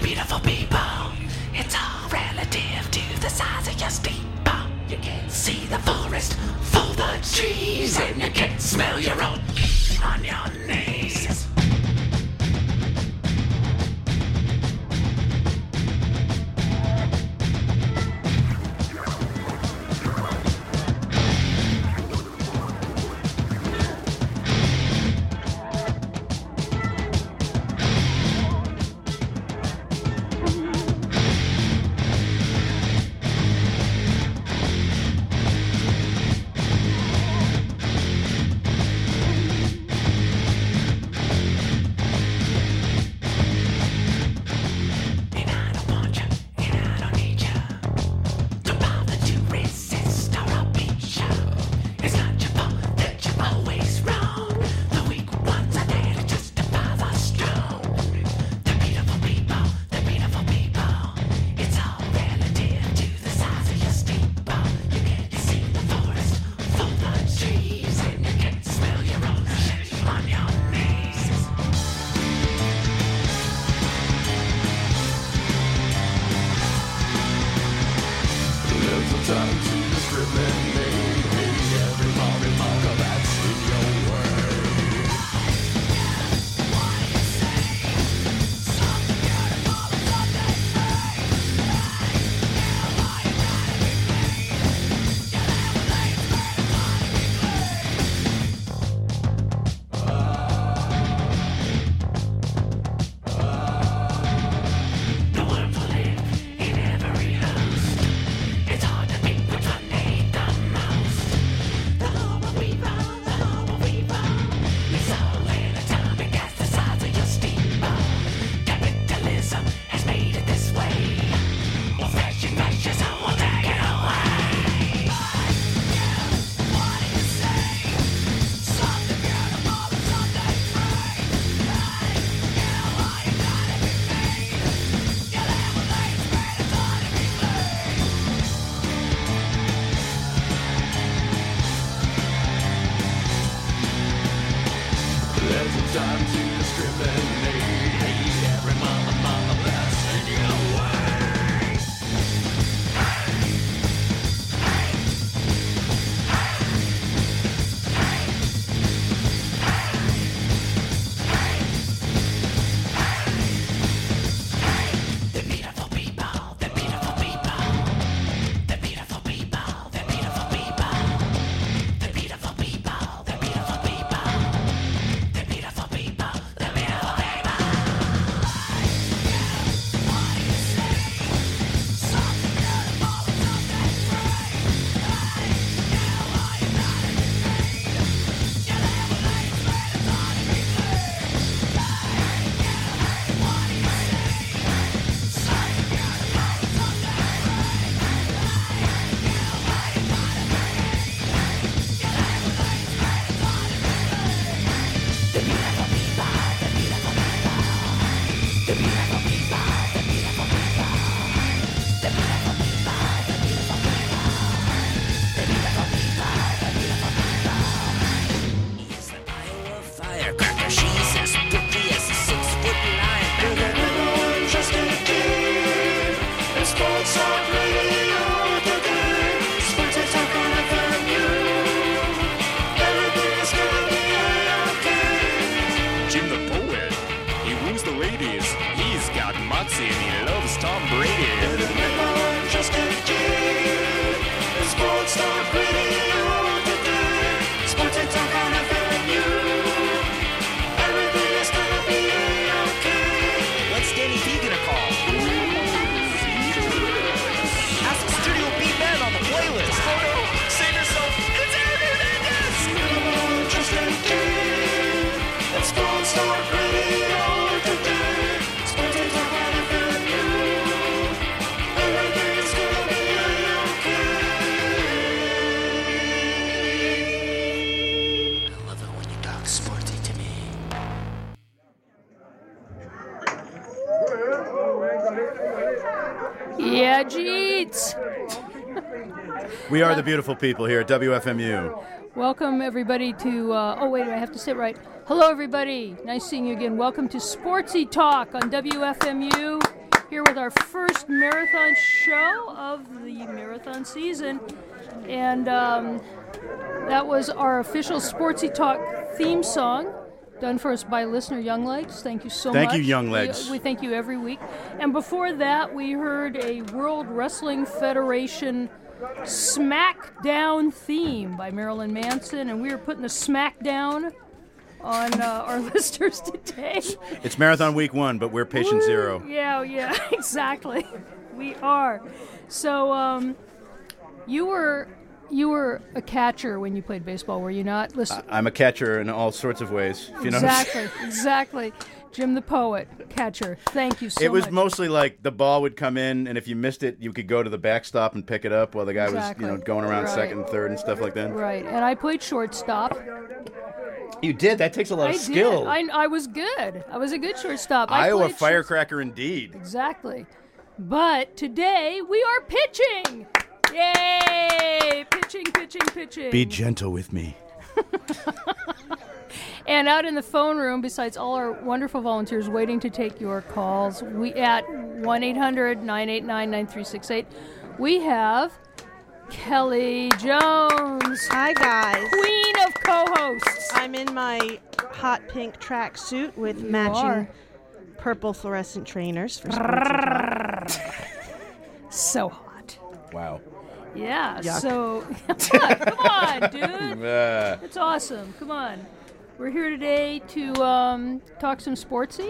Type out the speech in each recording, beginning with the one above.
beautiful people. It's all relative to the size of your steeple. You can't see the forest for the trees, and you can't smell your own on your knees. Yeah, Jeets. We are the beautiful people here at WFMU. Welcome, everybody, to... oh, wait, I have to say it right. Hello, everybody. Nice seeing you again. Welcome to Sportsy Talk on WFMU. here with our first marathon show of the marathon season. And that was our official Sportsy Talk theme song, done for us by listener Young Legs. Thank you so much. Thank you, Young Legs. We thank you every week. And before that, we heard a World Wrestling Federation Smackdown theme by Marilyn Manson, and we are putting the Smackdown on our listeners today. It's Marathon Week 1, but we're patient zero. Yeah, exactly. We are. So, you were a catcher when you played baseball, were you not? Listen. I'm a catcher in all sorts of ways. If you know what I'm saying. Exactly. Jim the Poet, catcher. Thank you so much. It was mostly like the ball would come in, and if you missed it, you could go to the backstop and pick it up while the guy was, going around second and third and stuff like that. Right, and I played shortstop. You did? That takes a lot of skill. I was good. I was a good shortstop. Iowa firecracker indeed. Exactly. But today we are pitching. Yay! Pitching. Be gentle with me. And out in the phone room, besides all our wonderful volunteers waiting to take your calls, we at 1-800-989-9368, we have Kelly Jones. Hi, guys. Queen of co-hosts. I'm in my hot pink tracksuit with matching purple fluorescent trainers for Sportsy. So hot. Wow. Yeah, Yuck. so come on, dude. It's awesome. Come on. We're here today to talk some sportsy.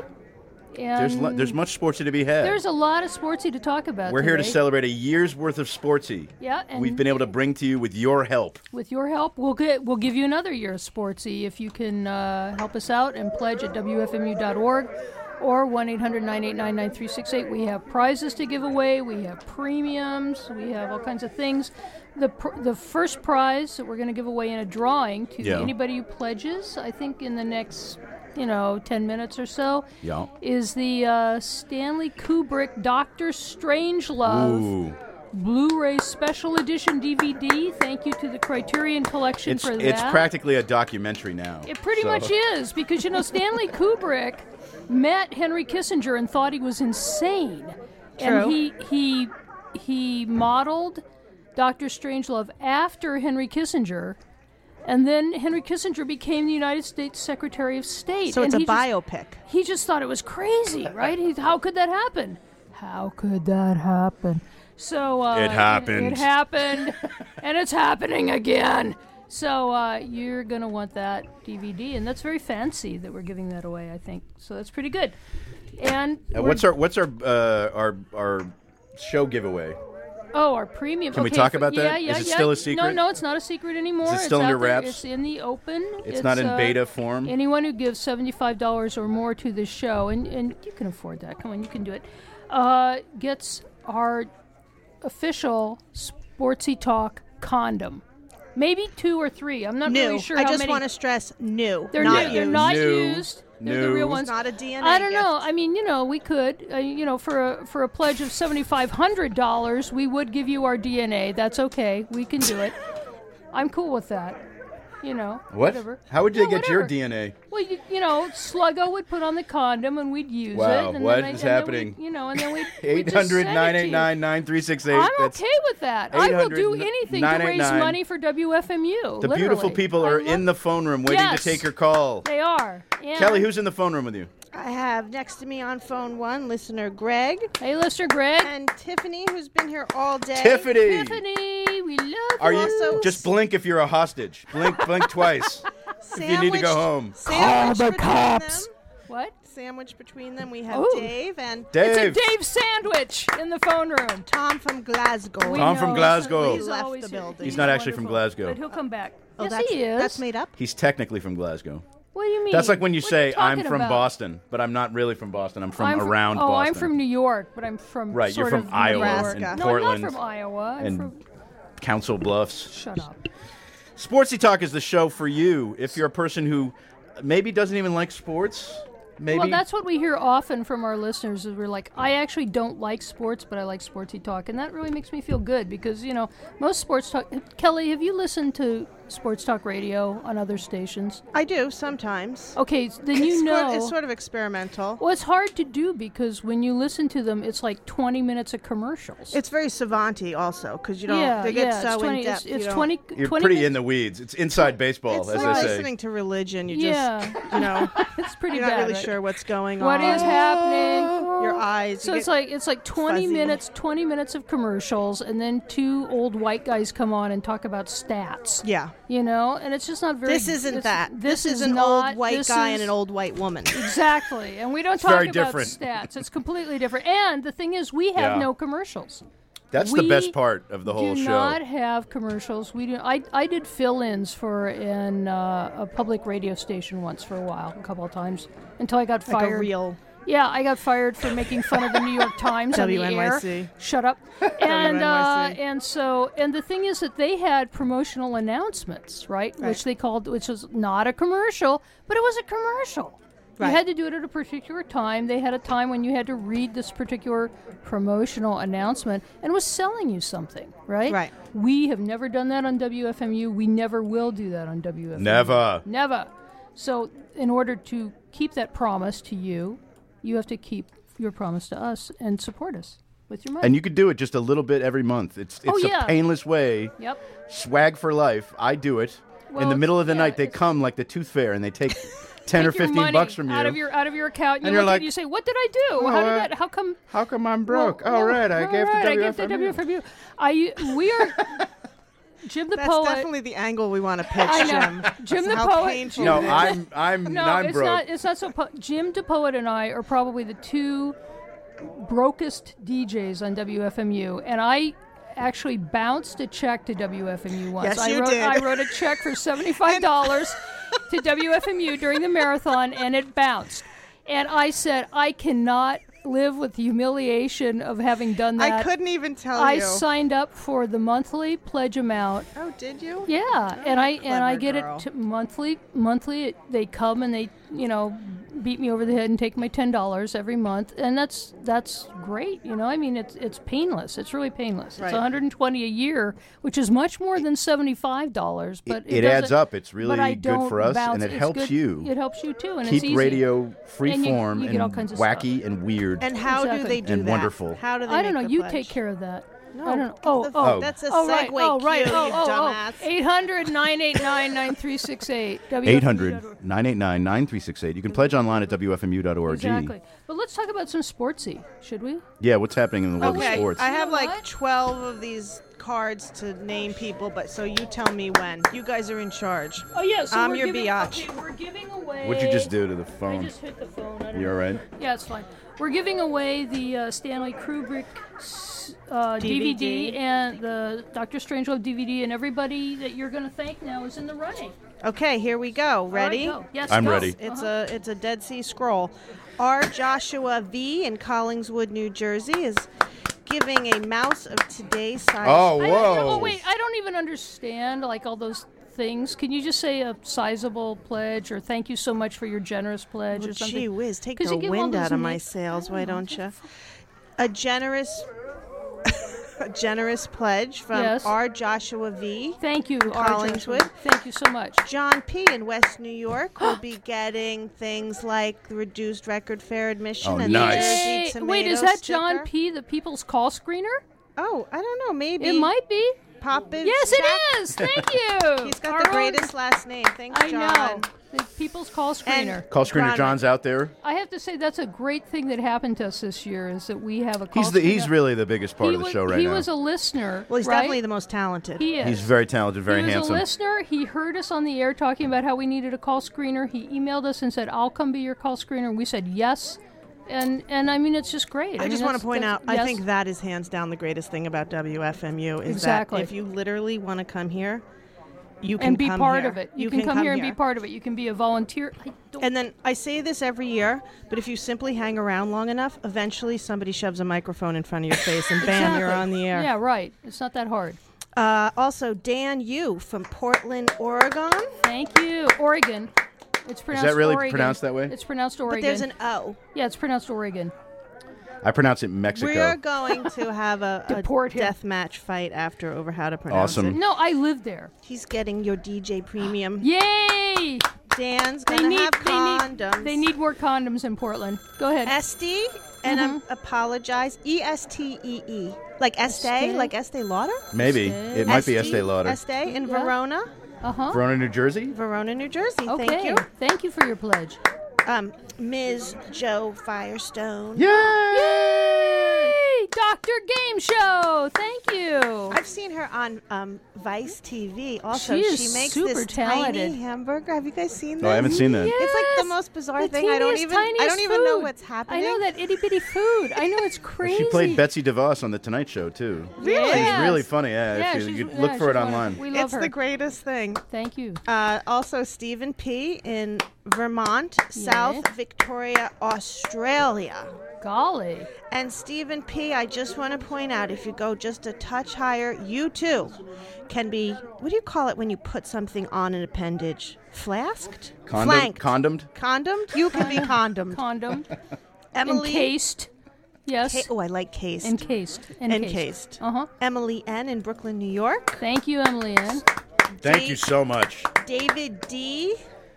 And There's much sportsy to be had. there's a lot of sportsy to talk about We're here to today. celebrate a year's worth of sportsy. Yeah, and We've been able to bring to you with your help. with your help, we'll give you another year of sportsy if you can help us out and pledge at WFMU.org or 1-800-989-9368. We have prizes to give away. We have premiums. We have all kinds of things. The first prize that we're going to give away in a drawing to anybody who pledges, I think in the next 10 minutes or so, is the Stanley Kubrick Dr. Strangelove Blu-ray Special Edition DVD. Thank you to the Criterion Collection for that. It's practically a documentary now. It pretty much is, because, Stanley Kubrick met Henry Kissinger and thought he was insane. True. And he modeled Dr. Strangelove after Henry Kissinger, and then Henry Kissinger became the United States Secretary of State. So it's and a biopic. He just thought it was crazy, right? How could that happen? How could that happen? So it happened. It happened, and it's happening again. So you're going to want that DVD, and that's very fancy that we're giving that away, I think. So that's pretty good. And what's our show giveaway? Oh, our premium. Can we talk about that? Yeah, Is it still a secret? No, it's not a secret anymore. Is it still it's under out there. wraps? It's in the open. It's not in beta form? Anyone who gives $75 or more to this show, and you can afford that. Come on, you can do it, gets our official Sportsy Talk condom. Maybe 2 or 3. I'm not really sure I how just many. want to stress new. They're not new. They're used. not New. used. They're the real New. ones. It's not a DNA I don't know. gift. I mean, we could, for a pledge of $7,500, we would give you our DNA. That's okay. We can do it. I'm cool with that. What? Whatever. How would they No, get your whatever. DNA? Well, Sluggo would put on the condom and we'd use Wow, it. And what then is happening? And then we'd just send it to you. 800-989-9368. I'm That's okay with that. I will do anything to raise 989. money for WFMU. The beautiful literally. people are in the phone room waiting Yes. to take your call. They are. And Kelly, who's in the phone room with you? I have next to me on phone 1 listener Greg Hey, listener Greg. and Tiffany, who's been here all day. Tiffany. Tiffany, we love Are you. you just blink if you're a hostage? Blink twice. If you need to go home. Sandwiched between them. What? Sandwiched between them, we have Ooh. Dave and It's a Dave. Dave sandwich in the phone room. Tom from Glasgow. We Tom know, from Glasgow. He's Left always the here. building. He's not actually from wonderful. Glasgow. But he'll come back. Oh, yes, that's, he is. that's made up? He's technically from Glasgow. What do you mean? That's like when you What are say, I'm talking from about? Boston, but I'm not really from Boston. I'm from around Oh, Boston. I'm from New York, but I'm from Right, you're sort from of Iowa Nebraska. and No, Portland No, I'm not from Iowa. I'm and from... Council Bluffs. Shut up. Sportsy Talk is the show for you if you're a person who maybe doesn't even like sports. Maybe. Well, that's what we hear often from our listeners is we're like, I actually don't like sports, but I like Sportsy Talk. And that really makes me feel good because, most sports talk... Kelly, have you listened to sports talk radio on other stations? I do sometimes. Okay, then It's sort of experimental. Well, it's hard to do because when you listen to them, it's like 20 minutes of commercials. It's very savant-y also because you don't. They get so in depth. It's you 20. You're 20 pretty minutes. in the weeds. It's inside baseball, It's as like they say. listening to religion. You just, It's pretty you're bad. not really right? sure what's going What on. is happening? Your eyes. So you it's get like 20 fuzzy. minutes, 20 minutes of commercials, and then two old white guys come on and talk about stats. Yeah. And it's just not very. This isn't that. This is is an not, old white this guy is- and an old white woman. Exactly, and we don't talk very about different. stats. It's completely different. And the thing is, we have Yeah. no commercials. That's the We best part of the whole do show. not have commercials. We do. I did fill-ins for a public radio station once for a while, a couple of times, until I got Like fired. a real. Yeah, I got fired for making fun of the New York Times on the air. WNYC. Shut up. And WNYC. and the thing is that they had promotional announcements, right? Which they called, which was not a commercial, but it was a commercial. Right. You had to do it at a particular time. They had a time when you had to read this particular promotional announcement and it was selling you something, right? Right. We have never done that on WFMU. We never will do that on WFMU. Never. So in order to keep that promise to you, you have to keep your promise to us and support us with your money. And you could do it just a little bit every month. It's yeah. a painless way. Yep. Swag for life. I do it. In Well, the middle of the yeah, night, they it's- come like the tooth fairy and they take 10 or Take your 15 money bucks from you. out of your account. And You you're look at it like, and you say, "What did I do? "Oh, How did that? How come?" How come I'm broke? Well, right, I gave I to gave to WFMU. WFMU. We are Jim the That's poet. definitely the angle we want to pitch, I know. Jim. Jim the How poet. painful No, it is. I'm it's broke. not. It's not so. Jim DePoet and I are probably the two brokest DJs on WFMU, and I actually bounced a check to WFMU once. Yes, you did. I wrote a check for $75 to WFMU during the marathon, and it bounced. And I said, I cannot live with the humiliation of having done that. I couldn't even tell I you. signed up for the monthly pledge amount. Oh, did you? Yeah, and I clever get girl. it monthly. Monthly, they come and they beat me over the head and take my $10 every month, and that's great. I mean, it's painless. It's really painless. Right. It's $120 a year, which is much more than $75. But It adds doesn't- up. It's really but I good don't for us, bounce. and it It's helps good. you. It helps you too, and Keep it's easy. radio free And you form get and all kinds of wacky stuff. and weird. And how do Exactly. they do And that? wonderful. How do they I don't know. make the You pledge? take care of that. No, I don't know. Oh, that's a oh, segue right. Oh, right. cue, you dumbass. 800-989-9368. 800-989-9368. You can pledge online at WFMU.org. Exactly. But let's talk about some sportsy, should we? Yeah, what's happening in the world Okay, of sports? I have You know like what? 12 of these cards to name people, but so you tell me when. You guys are in charge. Oh, yeah. So I'm we're your giving, biatch. Okay, we're giving away. What'd you just do to the I phone? just hit the phone. I don't You know. all right? Yeah, it's fine. We're giving away the Stanley Kubrick DVD and the Doctor Strangelove DVD, and everybody that you're going to thank now is in the running. Okay, here we go. Ready? All right, go. Yes, I'm go. ready. It's a Dead Sea Scroll. R. Joshua V. in Collingswood, New Jersey is giving a mouse of today's size. Oh, I whoa. don't, wait, I don't even understand all those things. Can you just say a sizable pledge or thank you so much for your generous pledge or something? Gee whiz, take 'Cause the you give all wind those out of my names- sails, I why don't don't know. you? A generous pledge from Yes. R. Joshua V. Thank you, R. Collingswood. Joshua. Thank you so much. John P. in West New York will be getting things like the reduced record fare admission Oh, and nice. the Jersey Yay. tomato Wait, is that John sticker. P., the People's Call Screener? Oh, I don't know. Maybe It might be. Pop is Yes, back. it is. Thank you. He's got Our the own- greatest last name. Thanks, I John. know. The People's Call Screener. And Call screener Ron- John's out there. I have to say that's a great thing that happened to us this year is that we have a call He's screener. really the biggest part He of the was- show right he now. was a listener. Well, he's right? definitely the most talented. He is. He's very talented, very he was handsome. a listener. He heard us on the air talking about how we needed a call screener. He emailed us and said, "I'll come be your call screener." And we said yes. And I mean, it's just great. I just want to point out, I yes. think that is hands down the greatest thing about WFMU is Exactly. that if you literally want to come here, you can and be come part here. of it. You can come here and be part of it. You can be a volunteer. I don't, And then I say this every year, but if you simply hang around long enough, eventually somebody shoves a microphone in front of your face and bam, you're on the air. Yeah, right. It's not that hard. Also, Dan Yu from Portland, Oregon. Thank you, Oregon. It's pronounced that really Oregon. pronounced that way? It's pronounced Oregon. But there's an O. Yeah, it's pronounced Oregon. I pronounce it Mexico. We're going to have a Deport him. death match fight after over how to pronounce Awesome. it. No, I live there. He's getting your DJ premium. Yay! Dan's going to have condoms. They need more condoms in Portland. Go ahead. Estee, and I apologize, Estee. Like Estee, like Estee Lauder? Maybe. Estee. It might be Estee Lauder. Estee in Yeah. Verona. Verona, New Jersey? Verona, New Jersey. Okay. Thank you. Thank you for your pledge. Ms. Joe Firestone. Yay! Yay! Dr. Game Show. Thank you. I've seen her on Vice TV. Also, She is she makes super this talented. tiny hamburger. Have you guys seen that? Oh, I haven't seen that. It's like the Yes. most bizarre The thing. I don't tiniest even know food. what's happening. I know that itty bitty food. I know it's crazy. She played Betsy DeVos on The Tonight Show, too. Really? She's really funny. Yeah, Yeah, if you she's- look yeah, for it she's one of- online. We love It's her. the greatest thing. Thank you. Also, Stephen P. in Vermont, South Victoria, Australia. Golly. And Stephen P., I just want to point out, if you go just a touch higher, you too can be, what do you call it when you put something on an appendage? Flasked? Flanked. Condomed? Condomed? You can be condomed. Condom. Emily. Encased. Yes. Oh, I like cased. Encased. Encased. Uh-huh. Emily N. in Brooklyn, New York. Thank you, Emily Ann. Thank you so much. David D.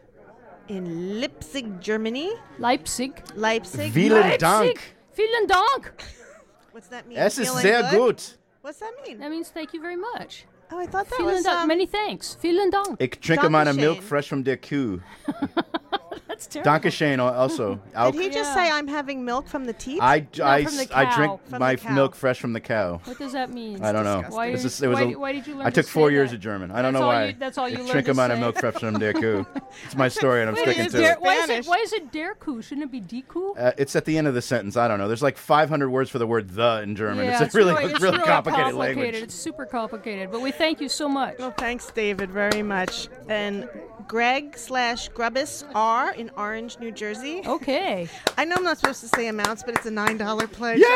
in Leipzig, Germany. Leipzig. Leipzig. Vielen Dank. Vielen Dank. What's that mean? Es ist Feeling sehr good? gut. What's that mean? That means thank you very much. Oh, I thought that Vielen was Dank. Many thanks. Vielen Dank. Ich trinke meine Dankeschön. Milk fresh from der Kuh. That's terrible. Dankeschön also. Did he just Yeah. say I'm having milk from the teat? I from the I drink cow. From my the cow. milk fresh from the cow. What does that mean? I don't know. disgusting. Why, It was just- it was a- why did you learn I to took 4 say years that? of German. I don't That's know all why. you- that's all you Ich learned trinke to meine say? Milk fresh from der Kuh. It's my story, and I'm sticking is to there- it. Why is Spanish. it der Kuh? Shouldn't it be die Kuh? It's at the end of the sentence. I don't know. There's like 500 words for the word "the" in German. Yeah, it's really complicated language. It's super complicated, but we thank you so much. Well, thanks, David, very much. And Greg/Grubbis R in Orange, New Jersey. Okay. I know I'm not supposed to say amounts, but it's a $9 pledge. Yay!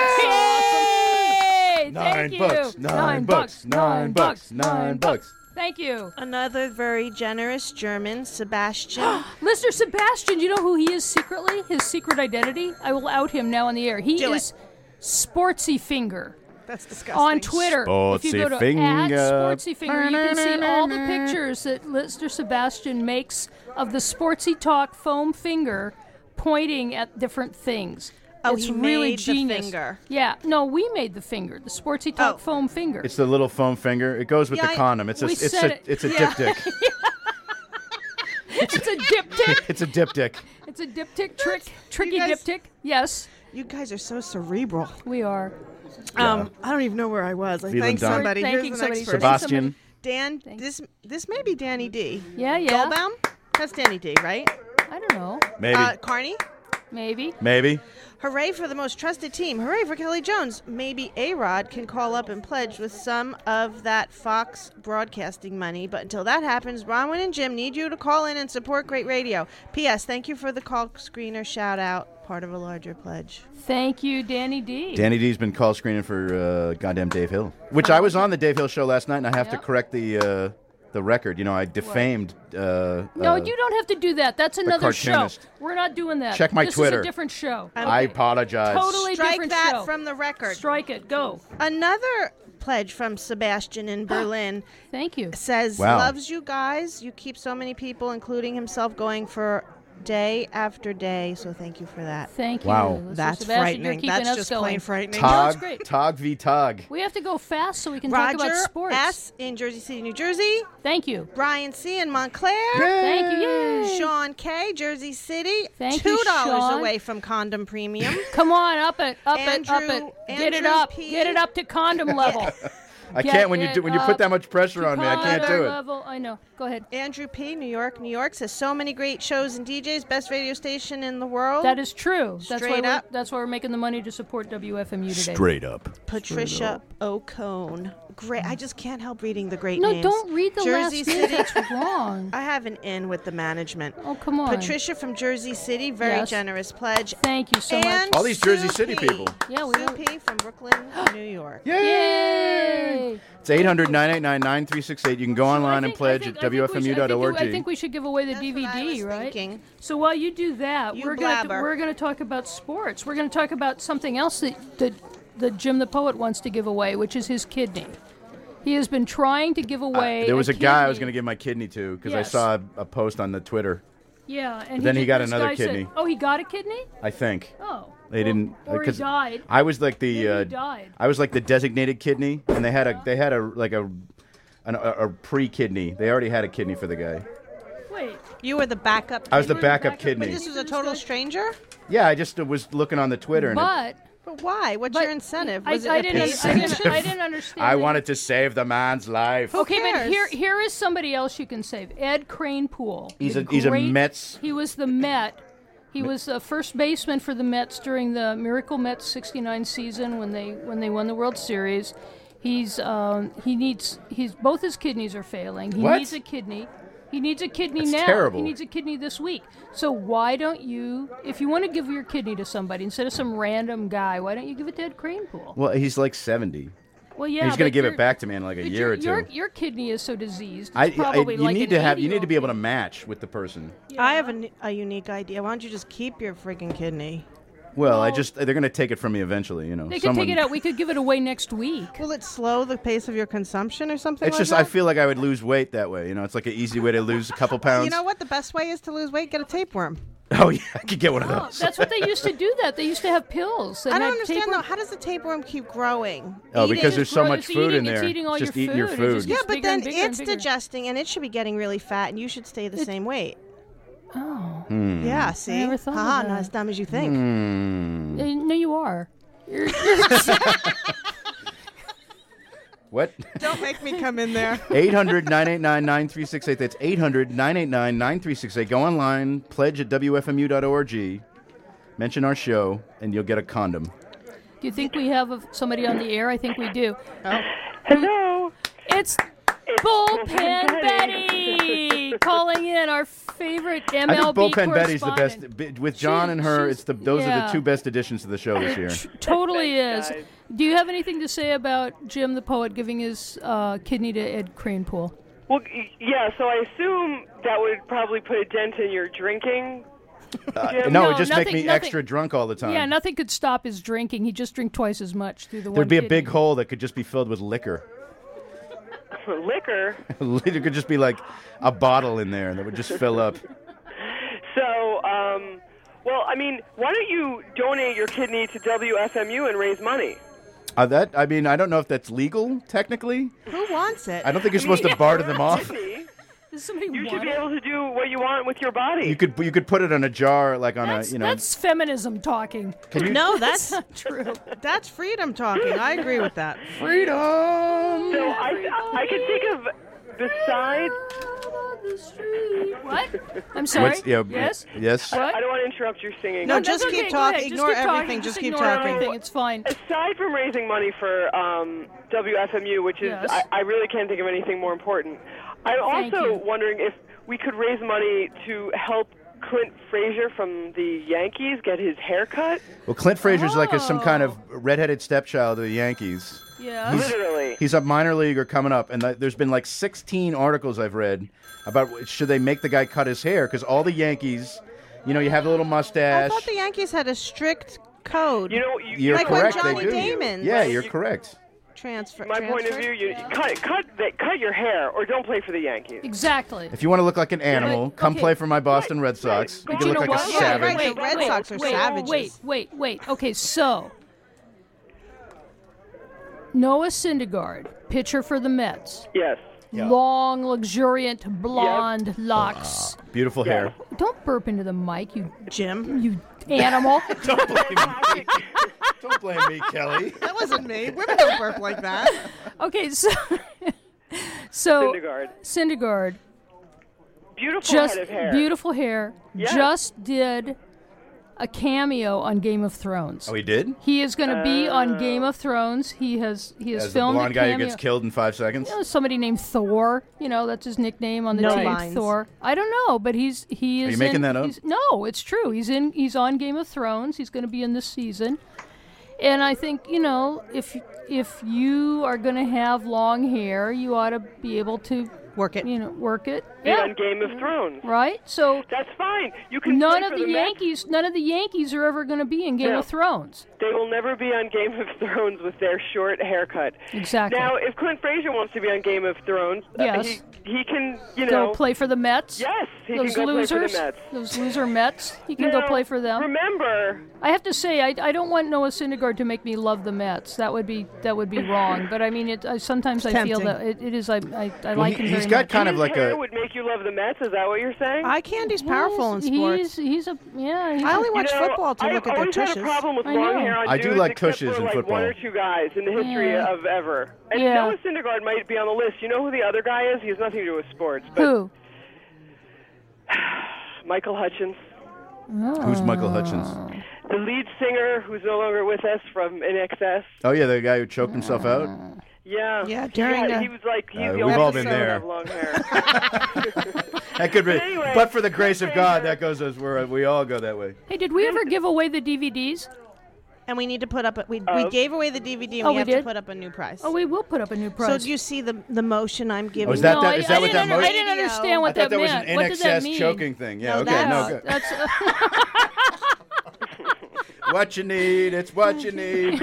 $9 Thank you. bucks, $9 bucks, $9 bucks, $9 bucks. Thank you. Another very generous German, Sebastian. Mr. Sebastian, you know who he is secretly? His secret identity? I will out him now on the air. He Do is Sportsy Finger. That's disgusting. On Twitter, if you go to Sportsy Finger. @SportsyFinger, you can see all the pictures that Mr. Sebastian makes of the Sportsy Talk foam finger pointing at different things. Oh, it's he really made the genius. finger. Yeah, no, we made the finger, the Sportsy Talk Oh. foam finger. It's the little foam finger. It goes with Yeah, the condom. It's a we said it. it's a Yeah. diptych. It's a diptych. It's a diptych. It's a diptych tricky guys- diptych. Yes, You guys are so cerebral. we are. I don't even know where I was. I Feeling thank dumb. somebody. We're Here's thanking the somebody. next person. Sebastian. Dan, this may be Danny D. Yeah. Goldbaum? That's Danny D, right? I don't know. Maybe. Carney? Maybe. Maybe. Hooray for the most trusted team. Hooray for Kelly Jones. Maybe A-Rod can call up and pledge with some of that Fox broadcasting money. But until that happens, Bronwyn and Jim need you to call in and support great radio. P.S. Thank you for the call screener shout out, part of a larger pledge. Thank you, Danny D. Danny D's been call screening for goddamn Dave Hill, which I was on the Dave Hill show last night, and I have to Yeah. correct the record. You know, I defamed. No, you don't have to do that. That's another show. cartoonist. We're not doing that. Check my this Twitter. is a different show. I apologize. Totally Strike different that show. from the record. Strike it. Go. Another pledge from Sebastian in Berlin Thank you. says, Wow. loves you guys. You keep so many people, including himself, going for day after day. So thank you for that. Thank you. Wow. Mr. That's Sebastian, frightening. You're keeping That's us just going. plain frightening. No, it's Tog, great. Tog v Tog. We have to go fast so we can talk Roger about sports. S. in Jersey City, New Jersey. Thank you. Brian C. in Montclair. Thank you. Yay. Sean K. Jersey City. Thank you, $2 Sean. away from condom premium. Come on, up it, up it, up Andrew- it. Get it Andrew up. P. Get it up to condom level. I Get can't when you it do when you up put that much pressure to on me. I can't condom do it. level. I know. Go ahead. Andrew P. New York says so many great shows and DJs. Best radio station in the world. That is true. Straight up. That's why we're making the money to support WFMU today. Straight up. Patricia O'Cone. Great. I just can't help reading the great No, names. don't read the Jersey last name. City. That's wrong. I have an in with the management. Oh, come on. Patricia from Jersey City, very Yes. generous pledge. Thank you so much. And All these Jersey Sue City P. people. Yeah, we Sue love- P. from Brooklyn, New York. Yay! away. It's 800-989-9368. You can go online and pledge at WFMU.org. I think we should give away the DVD, right? Thinking. So while you do that, You we're blabber. going to talk about sports. We're going to talk about something else that Jim the Poet wants to give away, which is his kidney. He has been trying to give away. There was a guy I was kidney. going to give my kidney to because Yes. I saw a post on the Twitter. Yeah, and Then he got this another guy said- kidney. oh, he got a kidney? I think. Oh. They didn't. Or he 'cause died. I was like Maybe he the. died. I was like the designated kidney, and they had a pre-kidney. They already had a kidney for the guy. Wait. You were the backup. I was the were the backup backup kidney. This was a total stranger? Yeah, I just was looking on the Twitter, and But why? What's your incentive? Was I it a didn't patient? I didn't understand. I that. wanted to save the man's life. Okay, but cares? here is somebody else you can save. Ed Kranepool. He's The a great- Mets. He was the Met. He was the first baseman for the Mets during the Miracle Mets '69 season when they won the World Series. He's both his kidneys are failing. He What? needs a kidney. He needs a kidney That's now. terrible. He needs a kidney this week. So why don't you, if you want to give your kidney to somebody instead of some random guy, why don't you give it to Ed Kranepool? Well, he's like 70. Well, yeah, He's going to but give your- it back to me in like a but year or your, two. Your kidney is so diseased. It's You probably like need an to you need to be able to 80-year-old match with the person. kidney. I have a unique idea. Why don't you just keep your freaking kidney? Well, Well- they're going to take it from me eventually. You know, They could take it out. We could give it away next week. Will it slow the pace of your consumption or something It's like just that? I feel like I would lose weight that way. You know, it's like an easy way to lose a couple pounds. You know what? The best way is to lose weight. Get a tapeworm. Oh yeah, I could get one of Oh, those. that's what they used to do. That they used to have pills. that I don't had understand tapeworm- though. How does the tapeworm keep growing? Oh, Eating- because there's so grow- much it's food in eating- it's there. eating all Just your eating your food. It food. just Yeah, gets but bigger then and bigger and it's bigger. digesting and it should be getting really fat, and you should stay the same weight. Oh, Yeah, see? never thought of Haha, that. not as dumb as you think. no, you are. What? Don't make me come in there. 800-989-9368. That's 800-989-9368. Go online, pledge at WFMU.org. Mention our show, and you'll get a condom. Do you think we have somebody on the air? I think we do. Hello. It's Bullpen Betty calling in, our favorite MLB I think Bullpen Betty's the correspondent. best. With John and her, she's- those are yeah. the two best additions to the show this year. Totally is. guys. Do you have anything to say about Jim the Poet giving his kidney to Ed Kranepool? Well, yeah, so I assume that would probably put a dent in your drinking. Jim? No, No, it just make nothing- me nothing- extra drunk all the time. Yeah, nothing could stop his drinking. He'd just drink twice as much through the one There'd be a kidney. big hole that could just be filled with liquor. Liquor. There could just be like a bottle in there that would just fill up. So, well, I mean, why don't you donate your kidney to WFMU and raise money? I don't know if that's legal technically. Who wants it? I don't think you're supposed to barter them off. Kidney, Does somebody you should want be it? able to do what you want with your body. You could put it on a jar, like on That's, a that's feminism talking. Can you No, that's Not true. that's freedom talking. I agree with that. freedom. So I could think of besides. What? I'm sorry. Yes. What? I don't want to interrupt your singing. No, That's just okay. keep Go talking. ahead. Ignore just keep everything. Talking. Just keep ignore talking. Everything. It's fine. Aside from raising money for WFMU, which is, Yes. I really can't think of anything more important. I'm Thank also you. wondering if we could raise money to help Clint Frazier from the Yankees get his hair cut. Well, Clint Frazier's like some kind of Oh. redheaded stepchild of the Yankees. Yeah. Literally. He's a minor leaguer coming up, and there's been like 16 articles I've read about should they make the guy cut his hair, because all the Yankees, you have the little I mustache. thought the Yankees had a strict code. You know, You're Like when correct, Johnny they do. Damon's. Yeah, Like, you're you- correct. Transfer. my point of transfer? view, you cut your hair or don't play for the Yankees. Exactly. If you want to look like an animal, But- come okay. play for my Boston Red Sox. But You can you look know like a what? Yeah, savage. right. The Red Sox are savages. Wait. Okay, so Noah Syndergaard, pitcher for the Mets. Yes. Yeah. Long, luxuriant, blonde locks. Beautiful hair. Don't burp into the mic, you Jim. animal. Don't blame me. Don't blame me, Kelly. That wasn't me. Women don't burp like that. Okay, so Syndergaard. Syndergaard, Beautiful just head of hair. beautiful hair, Yes. just did a cameo on Game of Thrones. Oh, he did? He is going to be on Game of Thrones. He has As the filmed blonde a guy cameo. who gets killed in 5 seconds? Somebody named Thor. That's his nickname on the No team. lines. Thor. I don't know, but he is. Are you making that up? No, it's true. He's on Game of Thrones. He's going to be in this season, And I think, if you are going to have long hair, you ought to be able to Work it. work it. Be on Game of Thrones. Right? So That's fine. You can none play of for the Mets. Yankees are ever going to be in Game No. of Thrones. They will never be on Game of Thrones with their short haircut. Exactly. Now, if Clint Frazier wants to be on Game of Thrones, Yes. he can, Go play for the Mets. Yes, he Those can go losers, play for the Mets. those loser Mets. He can go Now, play for them. Remember, I have to say, I don't want Noah Syndergaard to make me love the Mets. That would be wrong. But I mean, sometimes I feel Tempting. that it is. I like him very he's got much. kind of his like hair a. would make you love the Mets. Is that what you're saying? Eye candy's powerful in sports. He's a yeah. He's I only a, watch football to look at their I've always had tushes. a problem with I long know. hair on I do dudes, like except tushes for, in like football. one or two guys in the history Yeah. of ever. And Yeah. Noah Syndergaard might be on the list. You know who the other guy is? He has nothing to do with sports. But who? Michael Hutchins, Who's Michael Hutchins? the lead singer who's no longer with us from INXS. Oh yeah, the guy who choked himself out. Yeah. Yeah, during the- he was like, he's the we've only all been person to there. have long hair. That could be. But anyway, But for the grace of God, Frazier. that goes as we all go that way. Hey, did we ever give away the DVDs? And we need to put up. We gave away the DVD, and Oh, we we have did? to put up a new price. Oh, we will put up a new So price. do you see the motion I'm giving? Oh, is that no, that- is that what that I motion- didn't understand what I thought that was meant. an What did that NXS mean? choking thing. Yeah. No, Okay. No. that's- Good. What you need, it's what you need.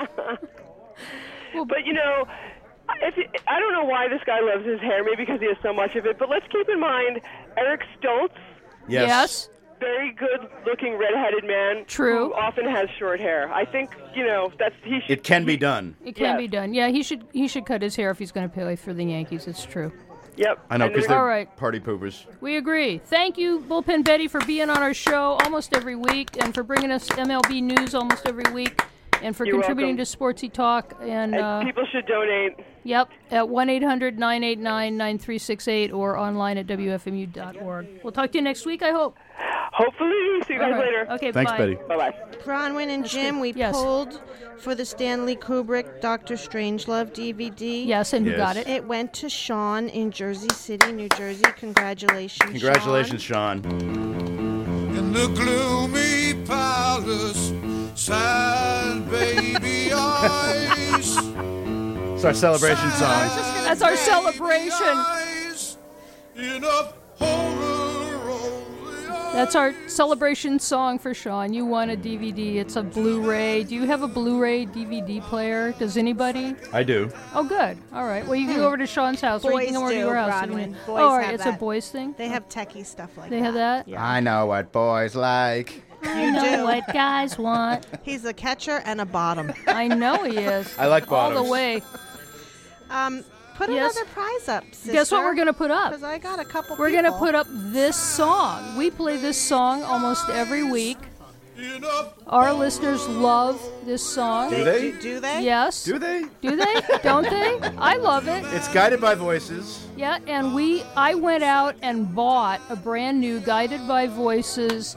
But you know, I don't know why this guy loves his hair. Maybe because he has so much of it. But let's keep in mind, Eric Stoltz, Yes. very good-looking redheaded man. True. Who often has short hair. I think he should. It can be done. It can Yes. be done. Yeah, he should cut his hair if he's going to play for the Yankees. It's true. Yep. I know And because there's- they're All right. party poopers. We agree. Thank you, Bullpen Betty, for being on our show almost every week and for bringing us MLB news almost every week and for You're contributing welcome. to Sportsy Talk. And people should donate. yep, at 1-800-989-9368 or online at WFMU.org. We'll talk to you next week, I hope. Hopefully, see you guys All right. later. Okay, Thanks, bye. Betty. Bye bye. Bronwyn and Jim, we Yes. pulled for the Stanley Kubrick Dr. Strangelove DVD. Yes, and who Yes. got it? It went to Sean in Jersey City, New Jersey. Congratulations, Congratulations, Sean. In the gloomy palace, sad baby eyes. It's our celebration song. That's our celebration. In a horror of the That's our celebration song for Sean. You won a DVD. It's a Blu-ray. Do you have a Blu-ray DVD player? Does anybody? I do. Oh, good. All right. Well, you can go over to Sean's house, or you can Boys go over to do, your house. Bronwyn. Oh, Boys all right. have It's a that. boys thing. They have techie stuff like They that. have that. Yeah. I know what boys like. I know do. what guys want. He's a catcher and a bottom. I know he is. I like all bottoms. the way. Put Yes. another prize up, sister. Guess what we're gonna put up? Because I got a couple We're people. gonna put up this song. We play this song almost every week. in a Our listeners love this song. Do they? Do they? Yes. Do they? Do they? Don't they? I love it. It's guided by voices. Yeah, and I went out and bought a brand new Guided by Voices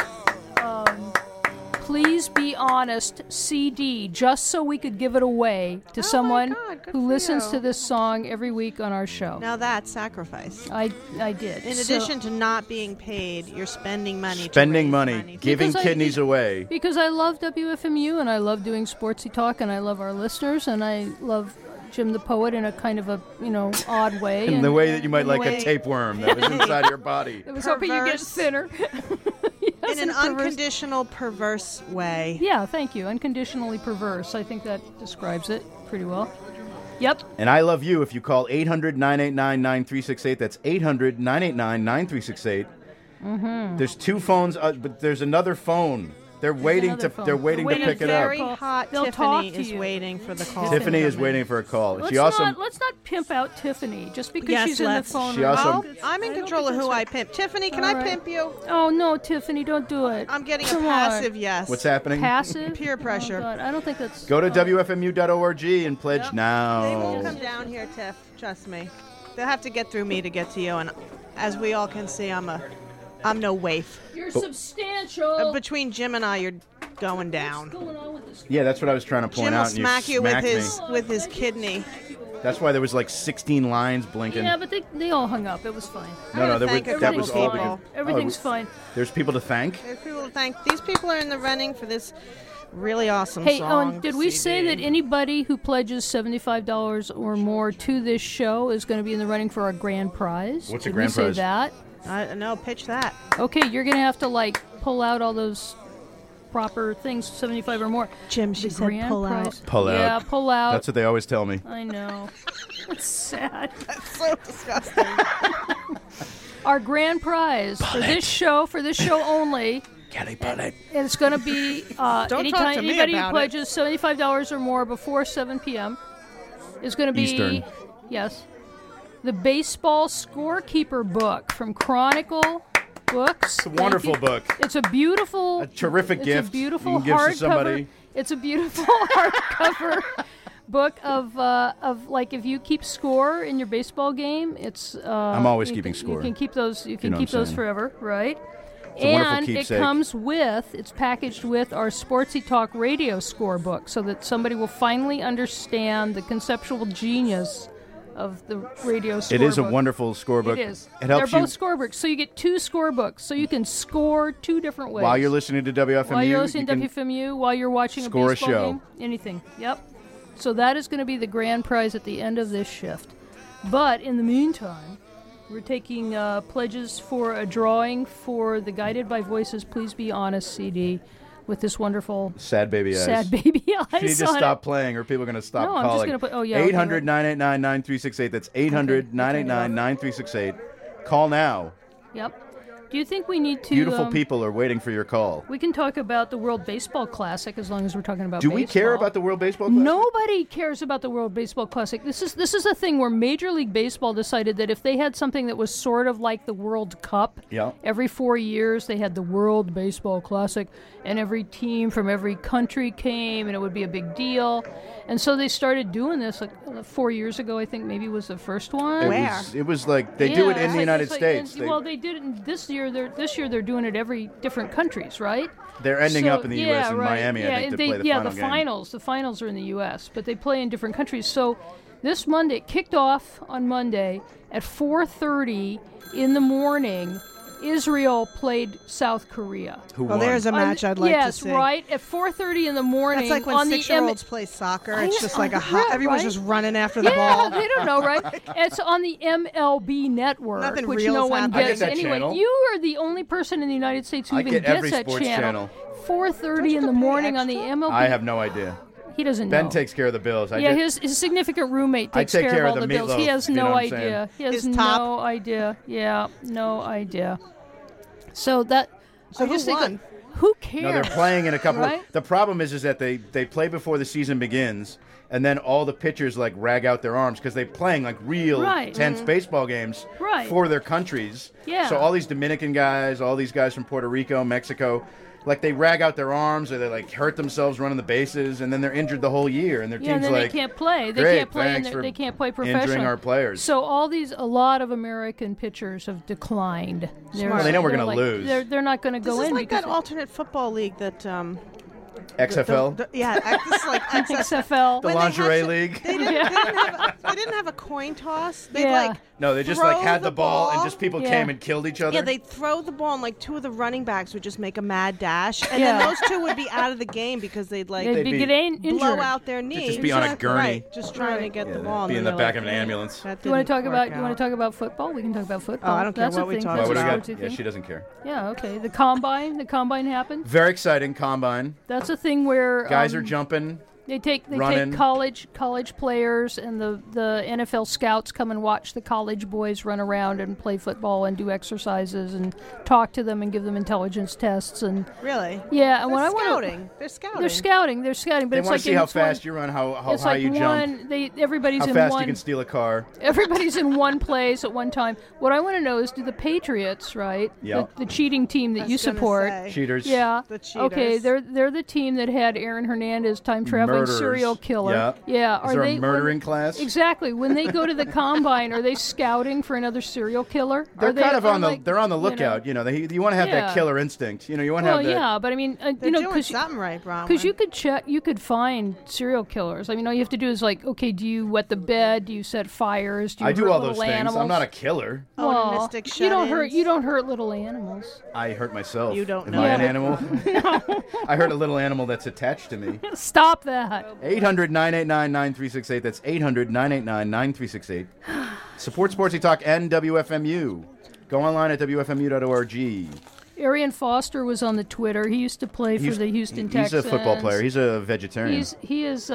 Please Be Honest CD just so we could give it away to someone God, good who for listens you. to this song every week on our show. Now that's sacrifice. I did. In So- addition to not being paid, you're spending money. Spending to raise money, giving Because I- kidneys away. Because I love WFMU and I love doing Sportsy Talk and I love our listeners and I love Jim the Poet in a kind of a, odd way. In the way that you might in the like a way- tapeworm that was inside your body. I was hoping you get Perverse. thinner. Yes, in an perverse- unconditional, perverse way. Yeah, thank you. Unconditionally perverse. I think that describes it pretty well. Yep. And I love you if you call 800-989-9368. That's 800-989-9368. There's two phones, but there's another phone. They're waiting another to phone. they're waiting to Waiting pick it Very up. hot They'll talk Tiffany to is you. waiting for the call. Tiffany to is come waiting in. for a call. Let's She also not pimp out Tiffany just because Yes, she's in the let's. phone. She room. also- I'm in I don't control of think who that's I right. pimp. Tiffany, can All I right. pimp you? Oh no, Tiffany, don't do it. I'm getting Come a on. passive yes. What's happening? Passive. Peer pressure. Oh, God. I don't think that's. Go to WFMU.org and pledge Yep. now. They won't come down here, Tiff. Trust me. They'll have to get through me to get to you. And as we all can see, I'm no waif. You're substantial. Between Jim and I, you're going down. What's going on with this? Yeah, that's what I was trying to point Jim will out. and smack you with smacked his me. kidney. That's why there was like 16 lines blinking. Yeah, but they all hung up. It was fine. No, wanna there thank was, a that couple was all people. because Everything's oh, fine. There's people to thank. There's people to thank. These people are in the running for this really awesome Hey, song. did we CD. say that anybody who pledges $75 or more to this show is going to be in the running for our grand prize? What's the Did grand we say prize? that? No, pitch that. Okay, you're going to have to, pull out all those proper things, 75 or more. Jim, she The said grand pull prize. out. Pull out. Yeah, pull out. That's what they always tell me. I know. It's sad. That's so disgusting. Our grand prize for this show only, Kelly, pull it. it's going to be talk anytime to me anybody who about it. pledges $75 or more before 7 p.m. is going to be Eastern. Yes, the baseball scorekeeper book from Chronicle Books. It's a wonderful book. It's a beautiful, A terrific it's gift a beautiful you can give to somebody. hardcover. It's a beautiful hardcover book of if you keep score in your baseball game. It's I'm always you keeping can- score. You can keep those. You can know what keep I'm those saying. forever, right? a wonderful And it keepsake. comes with, it's packaged with our Sportsy Talk radio scorebook so that somebody will finally understand the conceptual genius of the radio scorebook. It is a wonderful scorebook. It is. It helps They're you both scorebooks, so you get two scorebooks, so you can score two different ways. while you're listening to WFMU. While you're listening to you can- WFMU, while you're watching score a baseball show. game, anything. Yep. So that is going to be the grand prize at the end of this shift. But in the meantime, we're taking pledges for a drawing for the Guided by Voices Please Be Honest CD with this wonderful Sad baby eyes. sad baby eyes You need to on stop it. playing or people are going to stop No, calling. I'm just gonna put- oh, yeah, okay, 800-989-9368. That's 800-989-9368. Call now. Yep. Do you think we need to... Beautiful people are waiting for your call. We can talk about the World Baseball Classic as long as we're talking about Do baseball. we care about the World Baseball Classic? Nobody cares about the World Baseball Classic. This is a thing where Major League Baseball decided that if they had something that was sort of like the World Cup, Yeah. every 4 years they had the World Baseball Classic, and every team from every country came, and it would be a big deal. And so they started doing this 4 years ago, I think maybe was the first one. It was like they do it in it's the like- United it's like- States. and- well, they did it this year. This year they're doing it every different countries, right? They're ending So- up in the U.S. yeah, in right. Miami, yeah, I think, to they, play the yeah, final the game. finals. The finals are in the U.S., but they play in different countries. So this Monday, it kicked off on Monday at 4:30 in the morning. Israel played South Korea. Who Well, won? there's a match I'd like yes, to see. right at 4:30 in the morning. That's like when on the 6-year-olds play soccer. I It's know, just like a yeah, hot. Everyone's right? just running after the Yeah, ball. they don't know, right? It's on the MLB network, Nothing which real no is one happening. I gets. get that Anyway, channel. you are the only person in the United States who I even get gets every that sports channel. 4:30 in the have to pay morning on the extra? MLB. I have no idea. He doesn't Ben know. takes care of the bills. Yeah, his significant roommate I takes take care of of all the the bills. He meatloaf, has you know no what I'm idea. saying? He has His top. no idea. Yeah, no idea. So that. So I who just think won? that- who cares? No, they're playing in a couple. Right? The problem is that they play before the season begins, and then all the pitchers like rag out their arms because they're playing like real Right. tense baseball games Right. for their countries. Yeah. So all these Dominican guys, all these guys from Puerto Rico, Mexico, like they rag out their arms or they like hurt themselves running the bases, and then they're injured the whole year, and their Yeah, and team's then like they can't play. They "Great, can't play. thanks for They can't play injuring professionally. our players." So a lot of American pitchers have declined. Well, they know we're they're gonna lose. They're not going to This go is in like because that alternate football league that. XFL, This is like XFL. the when they lingerie had to- league. They didn't have a coin toss. They'd Yeah. like No, they just throw like had the ball and ball. just people Yeah. came and killed each other. Yeah, they'd throw the ball and like two of the running backs would just make a mad dash, and Yeah. then those two would be out of the game because they'd like They'd be getting injured. blow out their knee. just be on a gurney. Right, just trying to get the ball. be and in the they're back like, of an ambulance. that You want to didn't talk about? work You want out. to talk about football? We can talk about football. I don't care That's what a we thing. talk That's What do a we about. got? sportsy Yeah, thing. she doesn't care. Yeah, okay. The combine happened. Very exciting combine. That's a thing where Guys are jumping. They take running. college players and the NFL scouts come and watch the college boys run around and play football and do exercises and talk to them and give them intelligence tests and Really? yeah. And They're when I want scouting. They're scouting. they're scouting, but They it's want like to see how it's one- fast you run, how it's high like you jump, everybody's how in fast one. you can steal a car. Everybody's in one place at one time. What I want to know is, do the Patriots, right? Yep. The cheating team that I you was gonna support. say. Cheaters. Yeah. The Okay, cheaters. they're the team that had Aaron Hernandez time traveling murderers. serial killer. Yeah. Are Is there they a murdering class? Exactly. When they go to the combine, are they scouting for another serial killer? They're kind of on the. like, They're on the lookout. You want to have that killer instinct. You want to Well, have that. yeah, but I mean, They're you know, doing something right, Bronwyn. because you could check, you could find serial killers. I mean, all you have to do is like, okay, do you wet the bed? Do you set fires? Do you I do hurt all little those things. animals? I'm not a killer. Oh, and Well, Mystic you don't hurt. shut-ins. You don't hurt little animals. I hurt myself. You don't Am know. I an Yeah, animal? I hurt a little animal that's attached to me. Stop that. 800-989-9368. That's 800-989-9368. Support Sportsy Talk and WFMU. Go online at WFMU.org. Arian Foster was on the Twitter. He used to play for the Houston Texans. He's a football player. He's a vegetarian. He's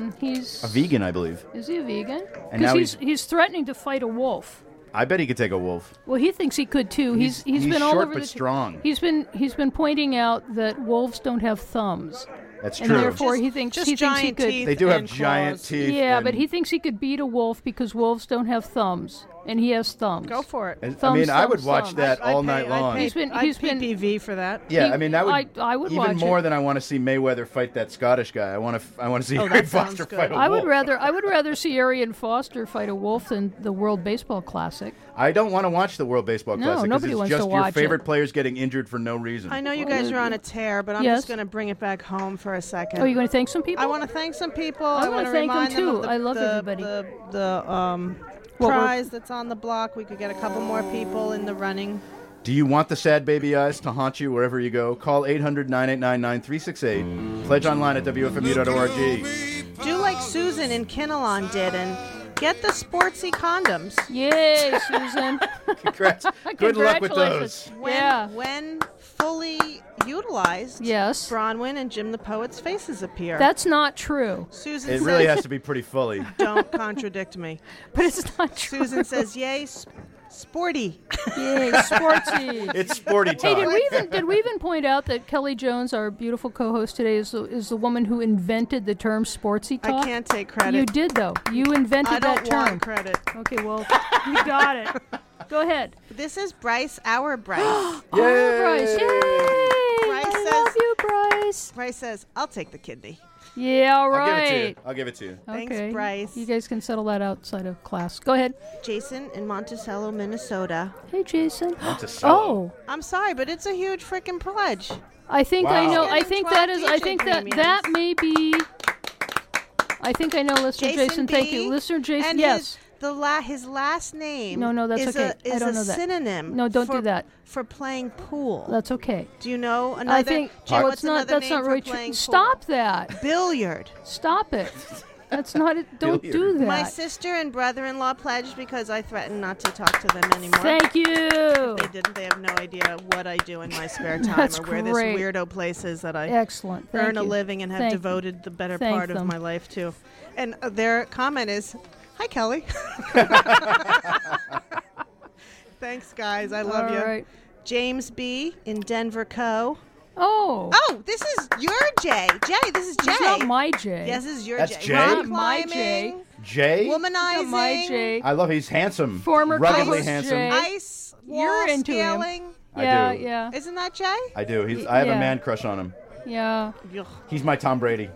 a vegan, I believe. Is he a vegan? And now Because he's threatening to fight a wolf. I bet he could take a wolf. Well, he thinks he could too. He's He's been all short over but the strong. He's been pointing out that wolves don't have thumbs. That's And true. therefore, he thinks Just he thinks he giant could. teeth. They do have and giant claws. teeth. Yeah, and- but he thinks he could beat a wolf because wolves don't have thumbs, and he has thumbs. Go for it. I Thumbs, mean, I would thumbs, watch thumbs. that all night long. He's been I'd PPV for that. Yeah, He- I mean that would. I would even watch more it. than I want to see Mayweather fight that Scottish guy. I want to see Oh, Arian that sounds Foster good. fight a I wolf. would rather see Arian Foster fight a wolf than the World Baseball Classic. I don't want to watch the World Baseball No, Classic because nobody it's wants just to your watch favorite it. players getting injured for no reason. I know you guys are on a tear, but I'm Yes. just going to bring it back home for a second. Oh, you going to thank some people? I want to thank some people. I I wanna want to thank them remind them too. of the, I love the, everybody. The What we're- prize that's on the block. We could get a couple more people in the running. Do you want the sad baby eyes to haunt you wherever you go? Call 800-989-9368. Pledge online at WFMU.org. Do like Susan in Kinnelon did and get the sportsy condoms. Yay, Susan. Congrats. Good luck with Congratulations. those. Yeah. When fully utilized, Yes. Bronwyn and Jim the Poet's faces appear. That's not true. Susan It says, really has to be pretty fully. don't contradict me. But it's not true. Susan says, yay, sporty. Yay, sportsy. It's sporty Hey, talk. did we even point out that Kelly Jones, our beautiful co-host today, is the woman who invented the term sportsy talk? I can't take credit. You did, though. You invented I don't that term. want credit. Okay, well, you got it. Go ahead. This is Bryce, our Bryce. Oh, Bryce. Yay! Bryce I says- love you, Bryce. Bryce says, I'll take the kidney. Yeah, all I'll give it to you. right. I'll give it to you. Thanks, Okay. Bryce. You guys can settle that outside of class. Go ahead. Jason in Monticello, Minnesota. Hey, Jason. Monticello. Oh, I'm sorry, but it's a huge freaking pledge. I think I Wow. know. I Getting think 12 that is. I think that DJ that premiums. may be. I think I know, listener Jason. Thank B, you, listener Jason. And Yes. his last name. No, that's is okay. A, is I don't a know that. synonym. No, don't for, do that. For playing pool. That's okay. Do you know another? I think Jim, well, what's it's not. another That's name not for really true. playing pool? Stop that. Billiard. Stop it. That's not it. Don't do Billiard. that. My sister and brother-in-law pledged because I threatened not to talk to them anymore. Thank you. They didn't. They have no idea what I do in my spare time That's or where this great. weirdo place is that I Excellent. Thank earn a you. living and have Thank you. devoted the better Thank part of them. my life to. And their comment is, "Hi, Kelly." Thanks, guys. I love All you. right. James B. in Denver, Co. Oh. Oh, this is your Jay. Jay, this is Jay. It's not my Jay. Yes, this is your That's Jay. Jay? Rock Not my climbing, Jay. Jay? womanizing, Not my Jay. I love he's handsome. Former ruggedly co-host handsome. Jay. ice wall You're into him. scaling. Yeah, I do. yeah, Isn't that Jay? I do. I have Yeah. a man crush on him. yeah. Ugh. He's my Tom Brady.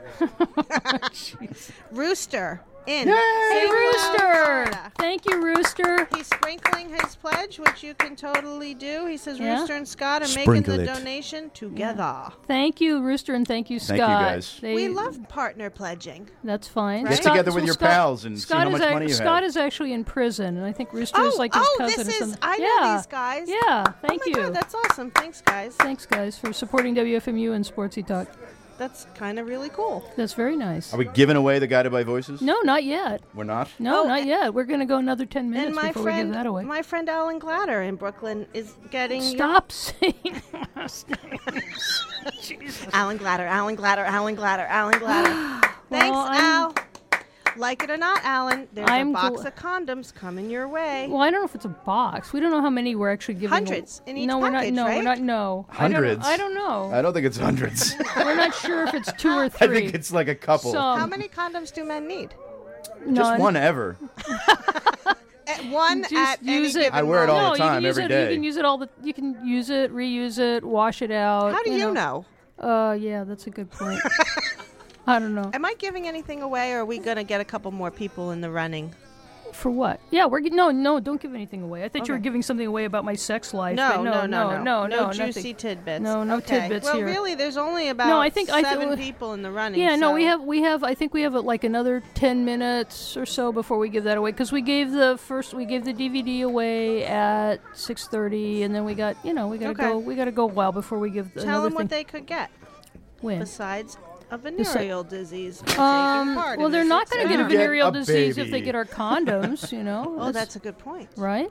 Rooster in Yay! Hey, St. Cloud, Rooster! Florida. Thank you, Rooster. He's sprinkling his pledge, which you can totally do. He says Yeah? Rooster and Scott are Sprinkle making the it. donation together. Thank you, Rooster, and thank you, Scott. Thank you, guys. We love partner pledging. That's fine. Get Scott- together with your pals and see Scott how is much ac- money you Scott have. is actually in prison, and I think Rooster is like his cousin this or is. something. I know yeah. these guys. Yeah, thank oh my you. God, that's awesome. Thanks, guys. Thanks, guys, for supporting WFMU and Sportsy Talk. That's kind of really cool. That's very nice. Are we giving away the Guided by Voices? No, not yet. We're not? No, Oh, not yet. We're going to go another 10 minutes And my before we friend, give that away. my friend Alan Glatter in Brooklyn is getting. Stop saying last names. Alan Glatter, Alan Glatter, Alan Glatter, Alan Glatter. Thanks, Well, Al. Like it or not, Alan, there's I'm a box gl- of condoms coming your way. Well, I don't know if it's a box. We don't know how many we're actually giving. Hundreds in each no, we're not. package, No, right? we're not. No, Hundreds? I don't know. I don't think it's hundreds. We're not sure if it's 2 or I 3. think it's like a couple. Some. How many condoms do men need? Just None. one ever. One Just at any use it. given I wear it all no, the time, you can use every it, day. You can use it all the. You can use it, reuse it, wash it out. How do you know? Yeah, that's a good point. I don't know. Am I giving anything away, or are we going to get a couple more people in the running? For what? Yeah, no, don't give anything away. I thought you were Okay. giving something away about my sex life. No, but no nothing. juicy tidbits. No, no Okay. tidbits well, here. really, there's only about No, I think- seven people in the running. Yeah, no, so- we have. I think we have like another 10 minutes or so before we give that away because we gave the DVD away at 6:30, and then we got to Okay. go. We got to go a while before we give Tell another them thing. what they could get When? besides a venereal disease. by taking part Well, in they're this not going to get a Get venereal a disease if baby. they get our condoms. Oh, that's a good point. right.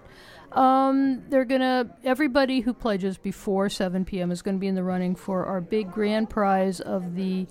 Everybody who pledges before 7 p.m. is going to be in the running for our big grand prize of the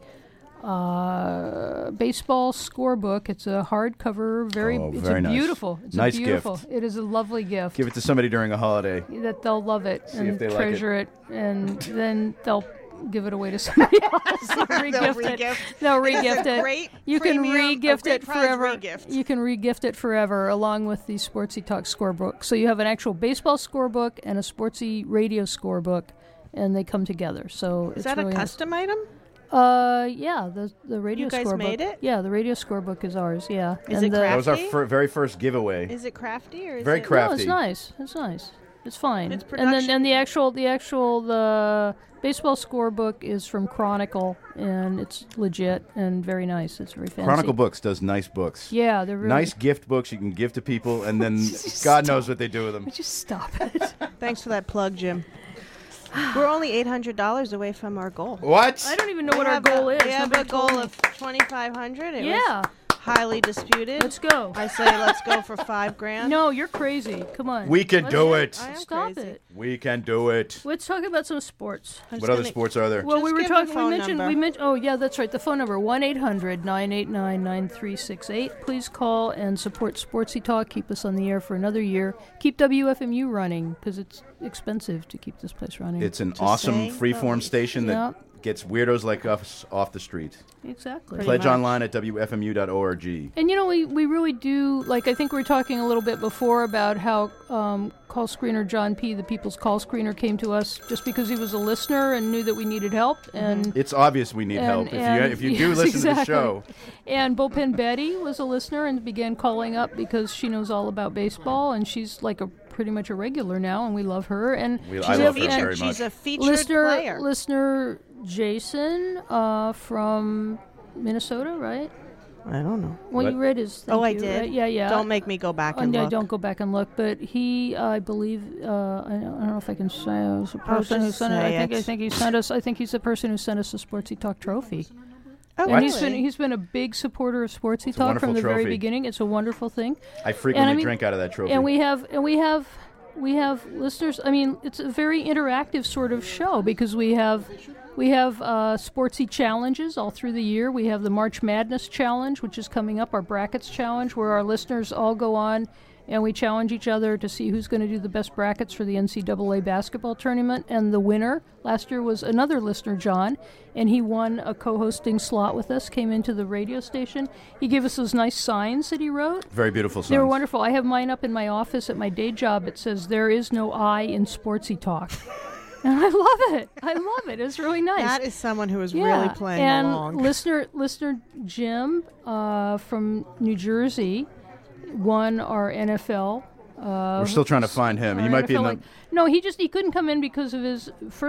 baseball scorebook. It's a hardcover, very nice. beautiful. It's Nice a beautiful. gift. It is a lovely gift. Give it to somebody during a holiday. That they'll love it See and if they like treasure it, and then they'll give it away to somebody else. They'll re-gift it. They'll re-gift it. Great You can premium, re-gift a great it prize forever. re-gift. You can re-gift it forever, along with the Sportsy Talk scorebook. So you have an actual baseball scorebook and a Sportsy radio scorebook, and they come together. So Is it's that really a nice. custom item? Yeah, the radio You guys scorebook. made it? Yeah, the radio scorebook is ours. Yeah. Is And it the- That was our Crafty? very first giveaway. Is it crafty or is Very it crafty. No, it's nice. It's nice. It's fine. It's and then production- the baseball scorebook is from Chronicle, and it's legit and very nice. It's very fancy. Chronicle Books does nice books. Yeah, they're really Nice gift books you can give to people, and then God knows what they do with them. Just stop it. Thanks for that plug, Jim. We're only $800 away from our goal. What? I don't even know what our goal is. We have Nobody a goal told me. of $2,500. It Yeah, was highly disputed. let's go. I say let's go for $5,000. No, you're crazy. Come on. We can Let's- do it. I am Stop crazy. it. We can do it. Let's talk about some sports. I'm What just other gonna- sports are there? Well, Just we were give the talking. phone We number. mentioned. Oh, yeah, that's right. The phone number 1-800-989-9368. Please call and support Sportsy Talk. Keep us on the air for another year. Keep WFMU running because it's expensive to keep this place running. It's an To awesome say the freeform least. station that Yeah. gets weirdos like us off the street. exactly. Pretty Pledge much. online at WFMU.org. And we really do, like, I think we were talking a little bit before about how call screener John P., the People's Call Screener, came to us just because he was a listener and knew that we needed help. And It's obvious we need help. If you do yes, listen to the exactly. show, And Bullpen Betty was a listener and began calling up because she knows all about baseball, and she's like pretty much a regular now, and we love her. And I She's love a her featured, very much. she's a featured player. listener Jason from Minnesota, right? I don't know. Well, What? you read his. Oh, I thank you, did? right? Yeah. Don't make me go back and no, look. don't go back and look. But he, I believe, I don't know if I can say it was a person who just sent it. say I it. think he sent us. I think he's the person who sent us the Sportsy Talk trophy. Oh, And really? he's been a big supporter of Sportsy a Talk wonderful from the very trophy. beginning. It's a wonderful thing. I frequently And I mean- drink out of that trophy. And we have listeners. I mean, it's a very interactive sort of show because we have sportsy challenges all through the year. We have the March Madness Challenge, which is coming up, our brackets challenge, where our listeners all go on and we challenge each other to see who's going to do the best brackets for the NCAA basketball tournament. And the winner last year was another listener, John, and he won a co-hosting slot with us, came into the radio station. He gave us those nice signs that he wrote. Very beautiful songs. They were wonderful. I have mine up in my office at my day job. It says, "There is no I in Sportsy Talk." And I love it. I love it. It's really nice. That is someone who is yeah. really playing and along. listener Jim from New Jersey won our NFL. We're still trying to find him. He our might be in NFL the. league. No, he couldn't come in because of his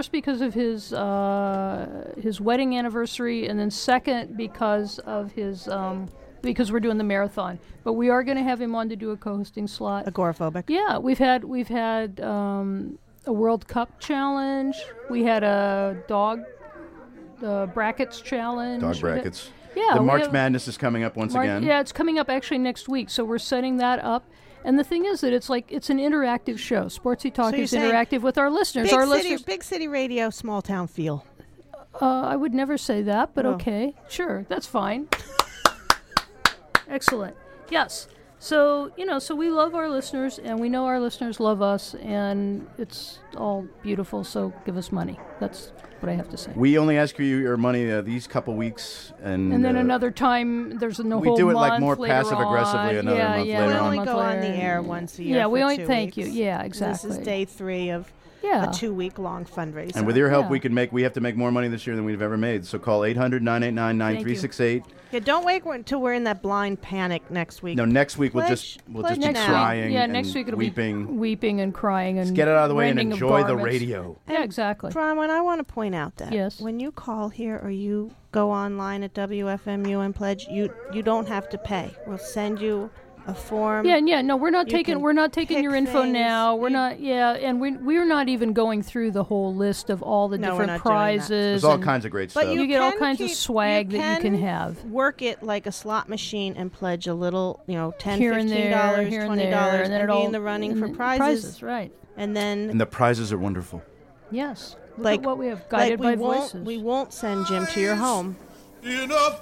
wedding anniversary, and then second because of his because we're doing the marathon. But we are going to have him on to do a co-hosting slot. Agoraphobic. Yeah, we've had a World Cup challenge. We had a dog brackets challenge. Dog brackets. Yeah, The we March have- Madness is coming up once again. Yeah, it's coming up actually next week, so we're setting that up. And the thing is that it's an interactive show. Sportsy Talk So you're is saying interactive with our listeners. Big city radio, small town feel. I would never say that, but Oh. okay. Sure, that's fine. Excellent. Yes. So, so we love our listeners, and we know our listeners love us, and it's all beautiful, so give us money. That's what I have to say. We only ask you your money these couple weeks, and then another time, there's no we whole do it like month more later passive-aggressively on. another Yeah, month yeah, later We on. only month go on the later. air once a year. Yeah, we for only 2 thank weeks. you. Yeah, This exactly. is day 3 of Yeah. a 2-week-long fundraiser. And with your help, Yeah. we have to make more money this year than we've ever made. So call 800-989-9368. Yeah, don't wait until we're in that blind panic next week. No, next week we'll Pledge- just pledge be now. crying Yeah, and next week it'll weeping. be weeping and crying and Get it out of the way and rending of enjoy the garments. radio. Yeah, exactly. Bronwyn, I want to point out that Yes. when you call here or you go online at WFMU and pledge, you don't have to pay. We'll send you a form. Yeah, no, we're not You taking can taking pick your info things. now. We're You- not and we're not even going through the whole list of all the No, we're different not doing that. prizes. There's all and kinds of great But stuff. you get all can kinds of keep- swag that you can have. Work it like a slot machine and pledge a little, $10, Here and there, $15, here and $20, there, and then it be all in the running and for the prizes. right? And then And the prizes are wonderful. Yes. Look Like- at what we have guided we by voices. we won't send Jim to your home. Enough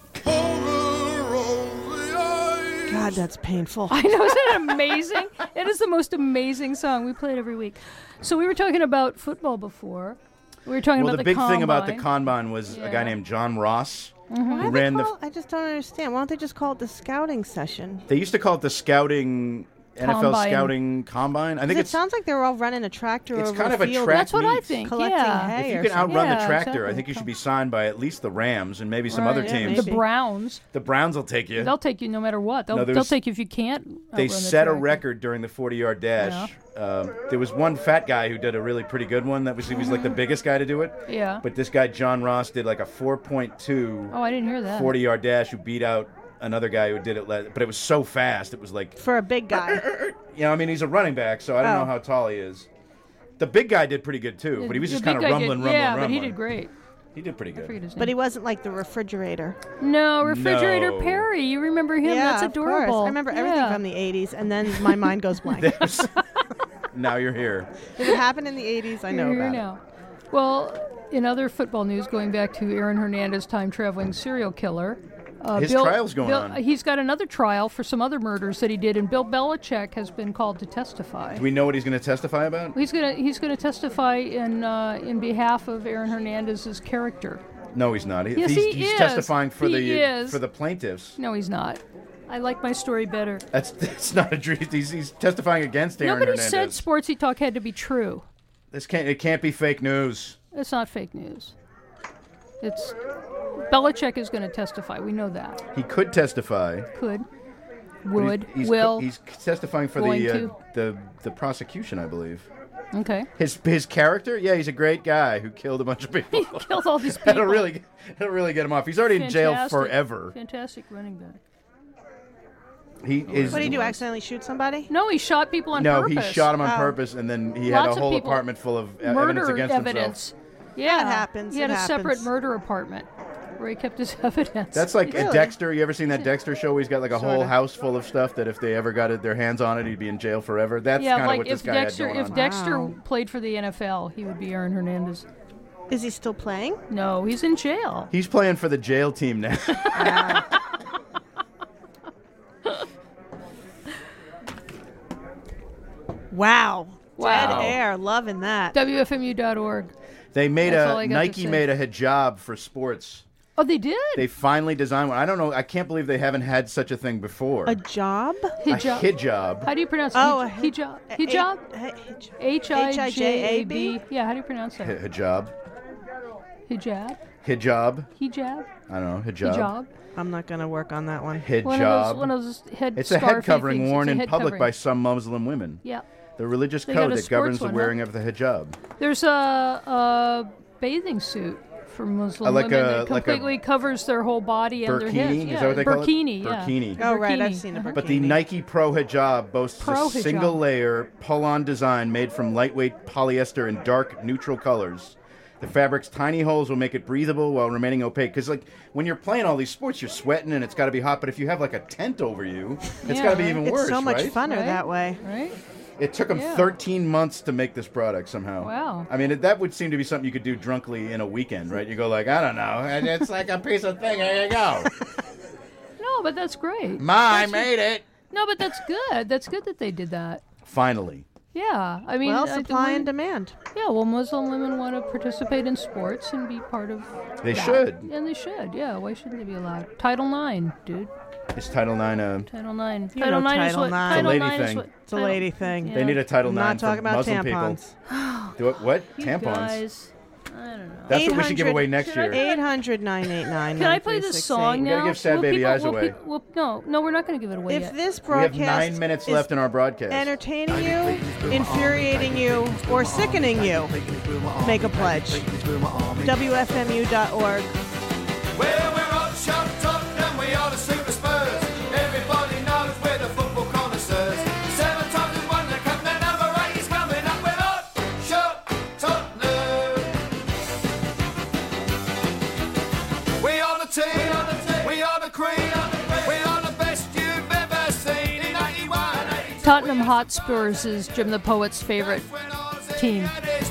horror on the ice. God, that's painful. I know, isn't that amazing? It is the most amazing song. We play it every week. So we were talking about football before. We were talking Well, about the big thing about the combine. Combine was a Yeah. guy named John Ross Why who do they ran the. call, I just don't understand. Why don't they just call it the scouting session? They used to call it the scouting NFL Combine. scouting combine. I think It it's sounds like they were all running a tractor it's over kind of a field track That's what I meet. think. collecting Yeah. hay If you or can something. outrun the Yeah, tractor, I exactly. think you should be signed by at least the Rams and maybe some Right. other Yeah, teams. The maybe. Browns. The Browns will take you. They'll take you no matter what. They'll, No, they'll there's- take you if you can't. They outrun the set a tractor. record during the 40-yard dash. There was one fat guy who did a really pretty good one. He was like the biggest guy to do it. Yeah. But this guy, John Ross, did like a 4.2 Oh, I didn't hear that. 40-yard dash who beat out another guy who did it. But it was so fast. It was like, For a big guy. I mean, he's a running back, so I don't Oh. know how tall he is. The big guy did pretty good, too. But he was The just big kind of guy did- rumbling. Yeah, but rumbling. he did great. He did pretty I forget good. his name. But he wasn't like the refrigerator. No, Refrigerator No. Perry. You remember him? Yeah, That's of adorable. course. I remember everything Yeah. from the 80s, and then my mind goes blank. There's- now you're here. If it happened in the 80s, I know You're here about it. now. Well, in other football news, going back to Aaron Hernandez, time-traveling serial killer. His trial's going on. He's got another trial for some other murders that he did, and Bill Belichick has been called to testify. Do we know what he's going to testify about? He's gonna testify in behalf of Aaron Hernandez's character. No, he's not. Yes, he's he is. testifying for He is. for the plaintiffs. No, he's not. I like my story better. That's not a dream. He's testifying against Aaron Nobody Hernandez. said Sportsy Talk had to be true. It can't be fake news. It's not fake news. It's Belichick is going to testify. We know that. He could testify. Could, but would, he's will. He's testifying for going to. the prosecution, I believe. Okay. His character, yeah, he's a great guy who killed a bunch of people. He killed all these people. That'll really get him off. He's already in jail Fantastic. forever. Fantastic running back. He is. What did he do? Accidentally shoot somebody? No, he shot people on No, purpose. he shot him on Oh. purpose, and then he had Lots a of whole people- apartment full of Murder evidence against evidence. himself. Yeah, That happens. He had It a separate happens. murder apartment where he kept his evidence. That's like Really? a Dexter. You ever seen that Dexter show where he's got like a whole Sorta. house full of stuff that if they ever got their hands on it, he'd be in jail forever? That's yeah, kind of like what this if guy Dexter had going if on. Dexter Wow. played for the NFL, he would be Aaron Hernandez. Is he still playing? No, he's in jail. He's playing for the jail team now. Wow. Wow. Dead air. Loving that. WFMU.org. They made That's all I got to Nike say. made a hijab for sports. Oh, they did? They finally designed one. I don't know. I can't believe they haven't had such a thing before. A job? Hijab. A hijab. How do you pronounce Oh, it? a Hijab? Hijab? H-I-J-A-B? Yeah, how do you pronounce that? Hijab. Hijab? Hijab. Hijab? I don't know. Hijab. Hijab? I'm not going to work on that one. Hijab. One of those head It's a head scarf-y covering things. worn It's a in head public covering. by some Muslim women. Yeah. The religious They got code a that governs sports the one, wearing huh? of the hijab. There's a bathing suit for Muslim Like women a- that like a completely covers their whole body and their heads. Burkini? Is Yeah, that what they call it? burkini, yeah. Burkini. Oh, right. I've Burkini. seen a Uh-huh. burkini. But the Nike Pro Hijab boasts Pro a single hijab. layer, pull-on design made from lightweight polyester in dark, neutral colors. The fabric's tiny holes will make it breathable while remaining opaque. Because, like, when you're playing all these sports, you're sweating and it's got to be hot. But if you have, like, a tent over you, it's Yeah, got to be right. even It's worse, so much right? funner Right? that way. Right? It took them Yeah. 13 months to make this product somehow. Wow. I mean, that would seem to be something you could do drunkly in a weekend, right? You go like, I don't know. It's like a piece of thing. There you go. No, but that's great. I made it. No, but that's good. That's good that they did that. Finally. Yeah, I mean, Well, the supply and women- demand. Yeah, well, Muslim women want to participate in sports and be part of. They that. should. And they should. Yeah, why shouldn't they be allowed? Title IX, dude. Is Title IX Title IX. You Title know IX is Title what. IX. Title It's a lady IX is thing. what. It's a lady thing. Yeah. They need a Title I'm IX not for talking about Muslim tampons. people. Do it, what? You Tampons. guys, I don't know. That's what we should give away next year. 800-989-9368. Can I play this song We now? gotta give Sad Baby Eyes away. No, we're not going to give it away If yet. this We have broadcast 9 minutes is left in our broadcast. entertaining you, infuriating you, or sickening you, make a pledge. WFMU.org. Well, we're all shut up and we are the Super Spurs. Everybody knows we're the football connoisseurs. 7 times we've won the cup, now number 8 is coming up. We're hot shot Tottenham. We are the team, we are the cream, we are the best you've ever seen. In 81, 82, Tottenham Hotspurs is Jim the Poet's favorite team.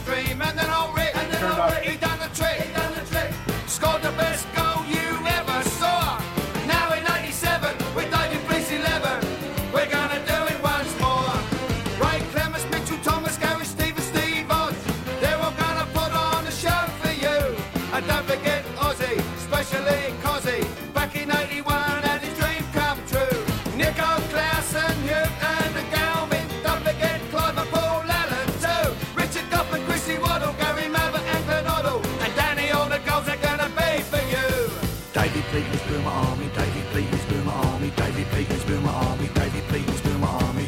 He done the trick, scored the best goal you ever saw. Now in 87, with David Fleece 11, we're gonna do it once more. Ray Clemens, Mitchell Thomas, Gary Stevens, Steve Oz, they're all gonna put on a show for you. And don't forget Ozzy, especially Cozzy, back in 81 and his dream come true. Nico Clausen, Newton and Galvin, don't forget Clive and Paul Allen too. Richard Goff and Chrissy Waddle, Gary Maverick and Glenn Hoddle, and Danny, all the goals are gonna be for you. David Peters, Boomer Army, David Peters, Boomer Army, David Peters, Boomer Army, David Peters, Boomer Army.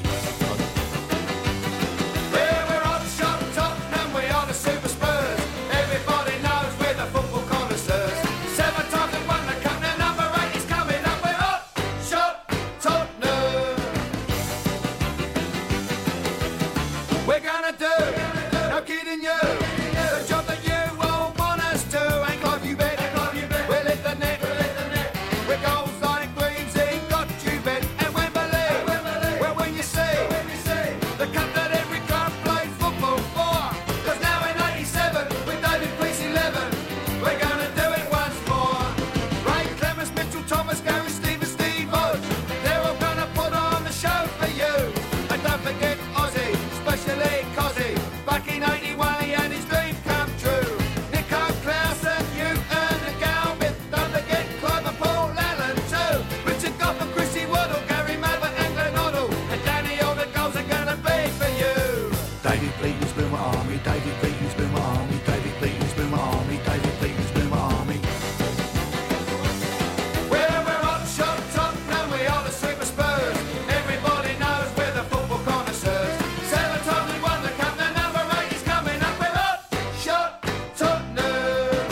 Yeah, we're on shot Tottenham, we are the Super Spurs. Everybody knows we're the football connoisseurs. 7 times we've won the cup, now number 8 is coming up. We're hot shot Tottenham. We're gonna do, no kidding you, the job that you all want us to. Ain't Clive, you bet, we'll hit the net, with goals like Greensy, got you bet, and Wembley, well when you see the cup that every club plays football for. 'Cause now in 87, with David Fleece 11, we're gonna do it once more. Ray Clemens, Mitchell Thomas, Gary Stevens, Steve Oz, they're all gonna put on the show for you. And don't forget Ozzy, especially Cozzy, back in 81 he had his dream come true. Nico Clausen, Newton and Galvin, don't forget Clive and Paul Allen too. Richard Goff and Chrissy Waddle, Gary Maverick and Glenn Hoddle, and Danny, all the goals are gonna be for you. David Peters, Boomer Army, David Peters, Boomer Army, David Peters, Boomer Army, David Peters, Boomer Army. Well, we're on shot Tottenham, we are the Super Spurs. Everybody knows we're the football connoisseurs. 7 times we won the cup, now number 8 is coming up. We're hot shot Tottenham.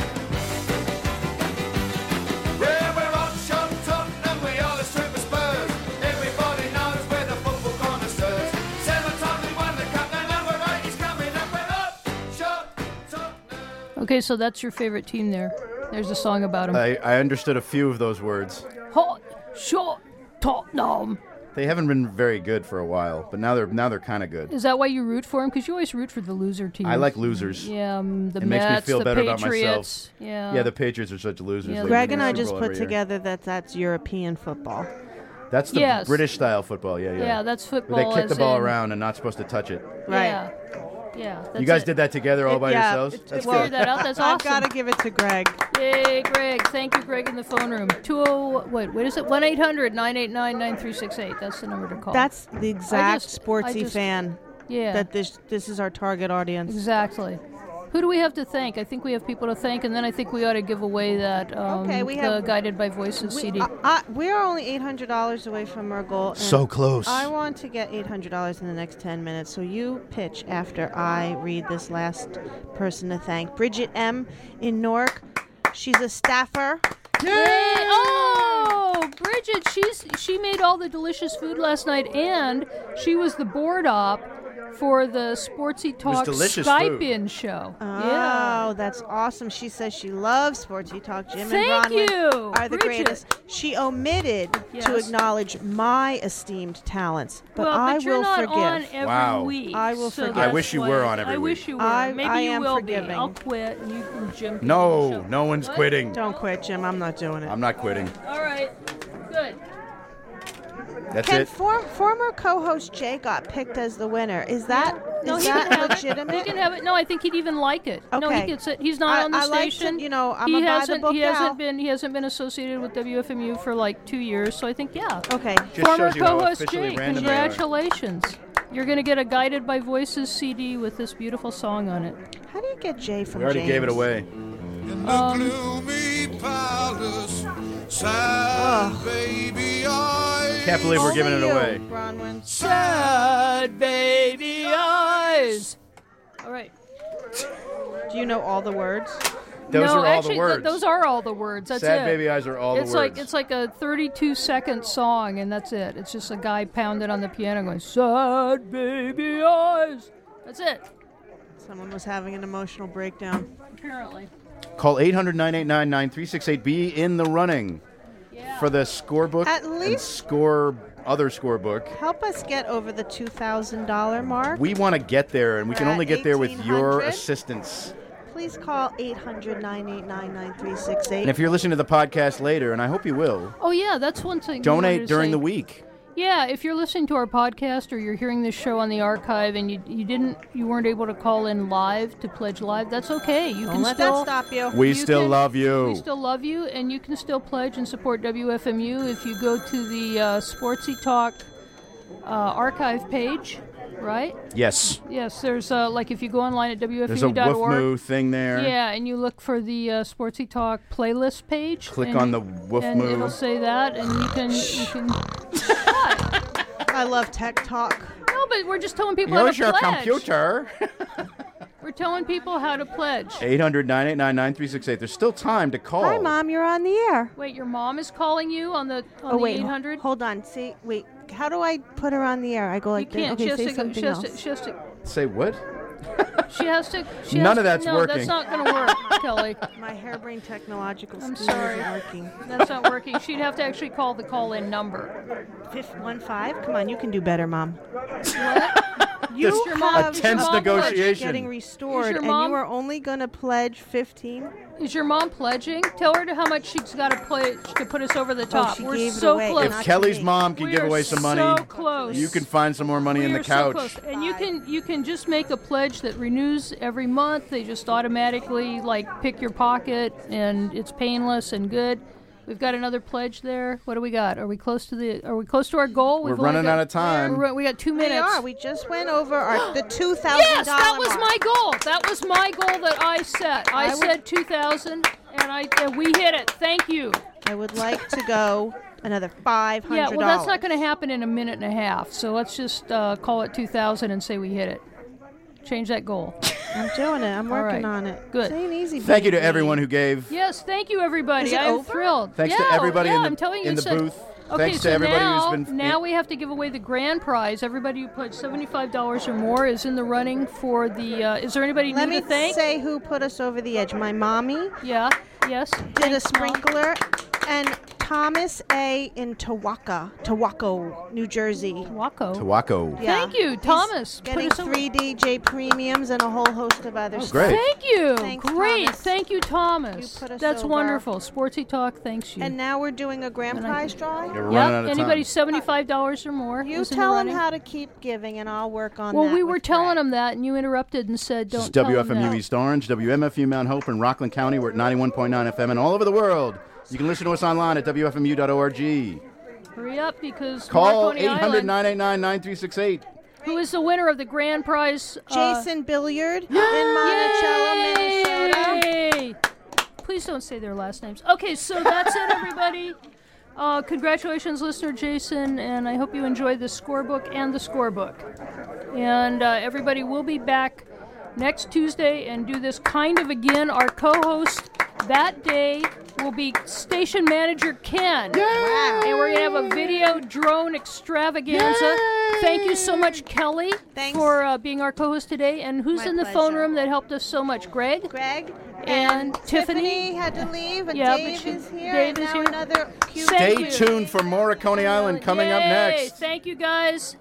Yeah, we're on shot Tottenham, we are the Super Spurs. Everybody knows we're the football connoisseurs. 7 times we won the cup, now number 8 is coming up. We're hot shot Tottenham. Okay, so that's your favorite team there. There's a song about them. I understood a few of those words. Hot shot Tottenham. They haven't been very good for a while, but now they're kind of good. Is that why you root for them? Because you always root for the loser teams. I like losers. Yeah, the It makes me Mets, feel the better about Patriots. myself. Yeah. Yeah, the Patriots are such losers. Yeah, They Greg win and the I Super just Bowl put every year. together that's European football. That's the Yes. British style football. Yeah, yeah. Yeah, that's Where football. they kick the as ball in- around and not supposed to touch it. Right. Yeah. Yeah. You guys it. did that together all by Yeah, yourselves? it's- That's Figured good. that out. That's I've awesome. got to give it to Greg. Yay, Greg. Thank you, Greg, in the phone room. 20, what is it? 1-800-989-9368. That's the number to call. That's the exact I sportsy just- fan yeah. that this is our target audience. Exactly. Who do we have to thank? I think we have people to thank, and then I think we ought to give away that Okay, we the have- Guided by Voices CD. We're only $800 away from our goal. And So close. I want to get $800 in the next 10 minutes, so you pitch after I read this last person to thank. Bridget M. in Newark. She's a staffer. Yay! Oh, Bridget, she made all the delicious food last night, and she was the board op for the Sportsy Talk delicious Skype food. in show. Oh, that's awesome. She says she loves Sportsy Talk. Jim Thank and Bronwyn you, are the Bridget. greatest. She omitted to Yes. acknowledge my esteemed talents, but well, I but you're will not forgive. on every Wow. week. I will so forgive. that's I wish you why- were on every I week. wish you were. I Maybe you am will forgiving. be. I'll quit, and you can Jim. can No, do the show. no one's What? quitting. Don't quit, Jim. I'm not doing it. I'm not quitting. All right. Good. That's Can it. former co-host Jay got picked as the winner? Is that No, is he that can have legitimate? it. He can have it. No, I think he'd even like it. No, he Okay. gets it. He's not on the I like to- station. you know, I'm he a by the hasn't. book He gal. hasn't been associated with WFMU for like 2 years. So I think yeah. Okay. Just Former shows you how co-host officially Jay, random they are. congratulations. You're going to get a Guided by Voices CD with this beautiful song on it. How do you get Jay from We already James? gave it away. In the gloomy palace, sad baby eyes. Can't believe we're giving it Only you, away. Bronwyn. Sad baby eyes. All right. Do you know all the words? Those no, are all actually, the words. those are all the words. That's Sad it. baby eyes are all the words. It's like a 32-second song, and that's it. It's just a guy pounding on the piano going, "Sad baby eyes." That's it. Someone was having an emotional breakdown. Apparently. Call 800-989-9368. Be in the running for the scorebook At and least- other scorebook. Help us get over the $2,000 mark. We want to get there, and we can We're only at get there with your 1800. assistance. Please call 800-989-9368. And if you're listening to the podcast later, and I hope you will, Oh yeah, that's one thing. we wanted donate to during say. the week. Yeah, if you're listening to our podcast or you're hearing this show on the archive and you weren't able to call in live to pledge live, that's okay. You Don't can let still that stop you. We you still can- love you. We still love you, and you can still pledge and support WFMU if you go to the Sportsy Talk archive page, right? Yes. Yes, there's like if you go online at There's a WFMU.org. woof moo thing there. Yeah, and you look for the Sportsy Talk playlist page. Click and- on the woof and moo. it'll say that, and you can. I love tech talk. No, but we're just telling people how Here's to your pledge. computer. We're telling people how to pledge. 800-989-9368. There's still time to call. Hi, Mom. You're on the air. Wait, your mom is calling you on the Oh, wait. 800? Hold on. See, wait. How do I put her on the air? I go You like this. can't. Okay, She has say to. something She has else. to. She has to. Say what? She has to. None of that's no, working. that's not going to work, Kelly. My hairbrain technological I'm scheme sorry. isn't working. That's not working. She'd have to actually call the call-in number. 515? Come on, you can do better, Mom. You your mom- a tense mom negotiation. Getting restored, your and mom- you are only going to pledge 15. Is your mom pledging? Tell her how much she's got to pledge to put us over the top. she We're gave it so away. close. If Not to Kelly's me. mom can We give are away some money, so close. you can find some more money We in the are so couch. close. And you can just make a pledge that renews every month. They just automatically pick your pocket, and it's painless and good. We've got another pledge there. What do we got? Are we close to our goal? We're running out of time. We got 2 We minutes. are. We just went over the $2,000 Yes, that was mark. my goal. That was my goal that I set. I said 2,000, and we hit it. Thank you. I would like to go another $500. Yeah, well, that's not going to happen in a minute and a half. So let's just call it 2,000 and say we hit it. Change that goal. I'm doing it. I'm All working right. on it. Good. It ain't easy. Thank you to being me. everyone who gave. Yes, thank you, everybody. Is it I'm over? thrilled. Thanks to Yeah, everybody yeah, in the- I'm telling you, in the it's a- booth. Okay, Thanks to so everybody now, who's been- Now we have to give away the grand prize. Everybody who put $75 or more is in the running for the. Is there anybody Let new me to thank? say who put us over the edge. My mommy Yeah. Yes. did a Thanks, Mom. sprinkler, and Thomas A. in Tawako, New Jersey. Waco. Tawaco. Yeah. Thank you, He's Thomas. Put Getting us over- 3 DJ premiums and a whole host of other stuff. great. Thank you. Thanks, Great. Thomas. Thank you, Thomas. You put us That's over. wonderful. Sportsy Talk, thanks you. And now we're doing a grand And I- prize drawing. Yeah, we're Yep, running out of anybody time. $75 or more. You is in the tell him running. how to keep giving, and I'll work on Well, that. we were with telling Greg. him that, and you interrupted and said, This "Don't is tell him WFMU that." East Orange, WMFU Mount Hope, and Rockland County. We're at 91.9 FM and all over the world. You can listen to us online at WFMU.org. Hurry up, because Call Marconi Island, 800-989-9368. who is the winner of the grand prize? Jason Billiard in Monticello, Minnesota. Yay! Please don't say their last names. Okay, so that's it, everybody. Congratulations, listener Jason, and I hope you enjoyed the scorebook and the scorebook. And everybody will be back next Tuesday and do this kind of again. Our co-host that day will be station manager Ken. Wow. And we're going to have a video drone extravaganza. Thank you so much, Kelly, Thanks. for being our co-host today. And who's My in the phone pleasure. room that helped us so much? Greg? Greg And Tiffany. had to leave, and Yeah, Dave but she- is here. Dave and is now here. another cute Thank Stay you. tuned for more at Coney Island coming up Yay. next. Thank you, guys.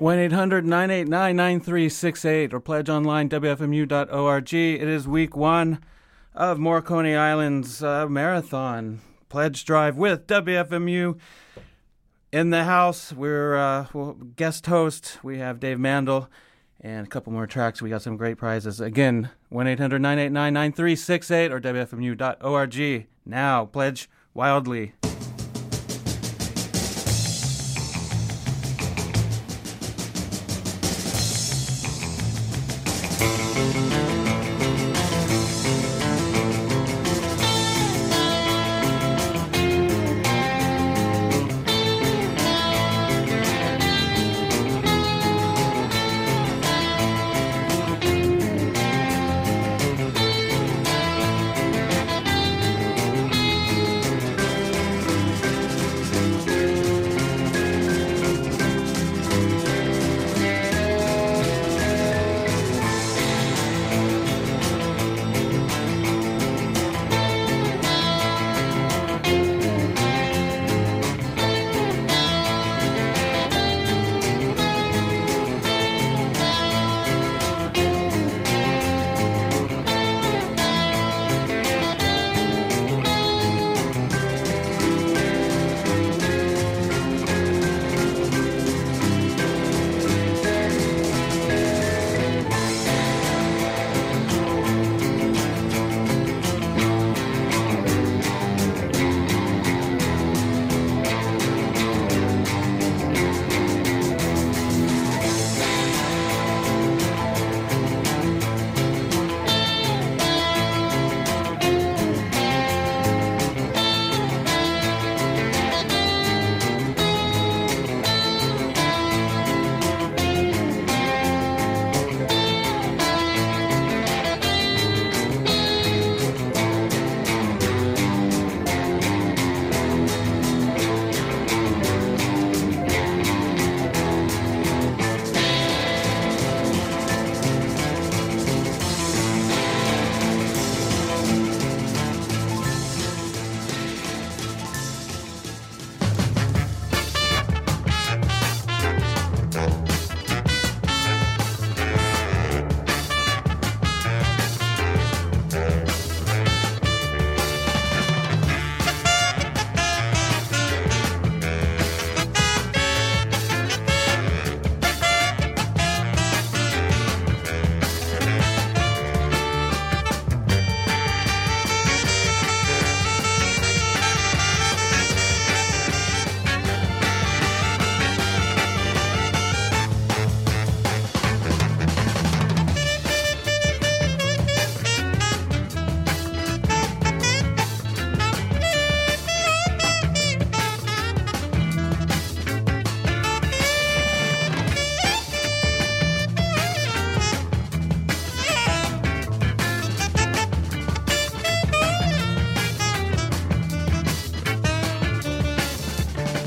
1-800-989-9368 or pledge online, WFMU.org. It is week 1 of Morricone Island's marathon pledge drive with WFMU in the house. We're guest host. We have Dave Mandel and a couple more tracks. We got some great prizes. Again, 1-800-989-9368 or WFMU.org. Now, pledge wildly.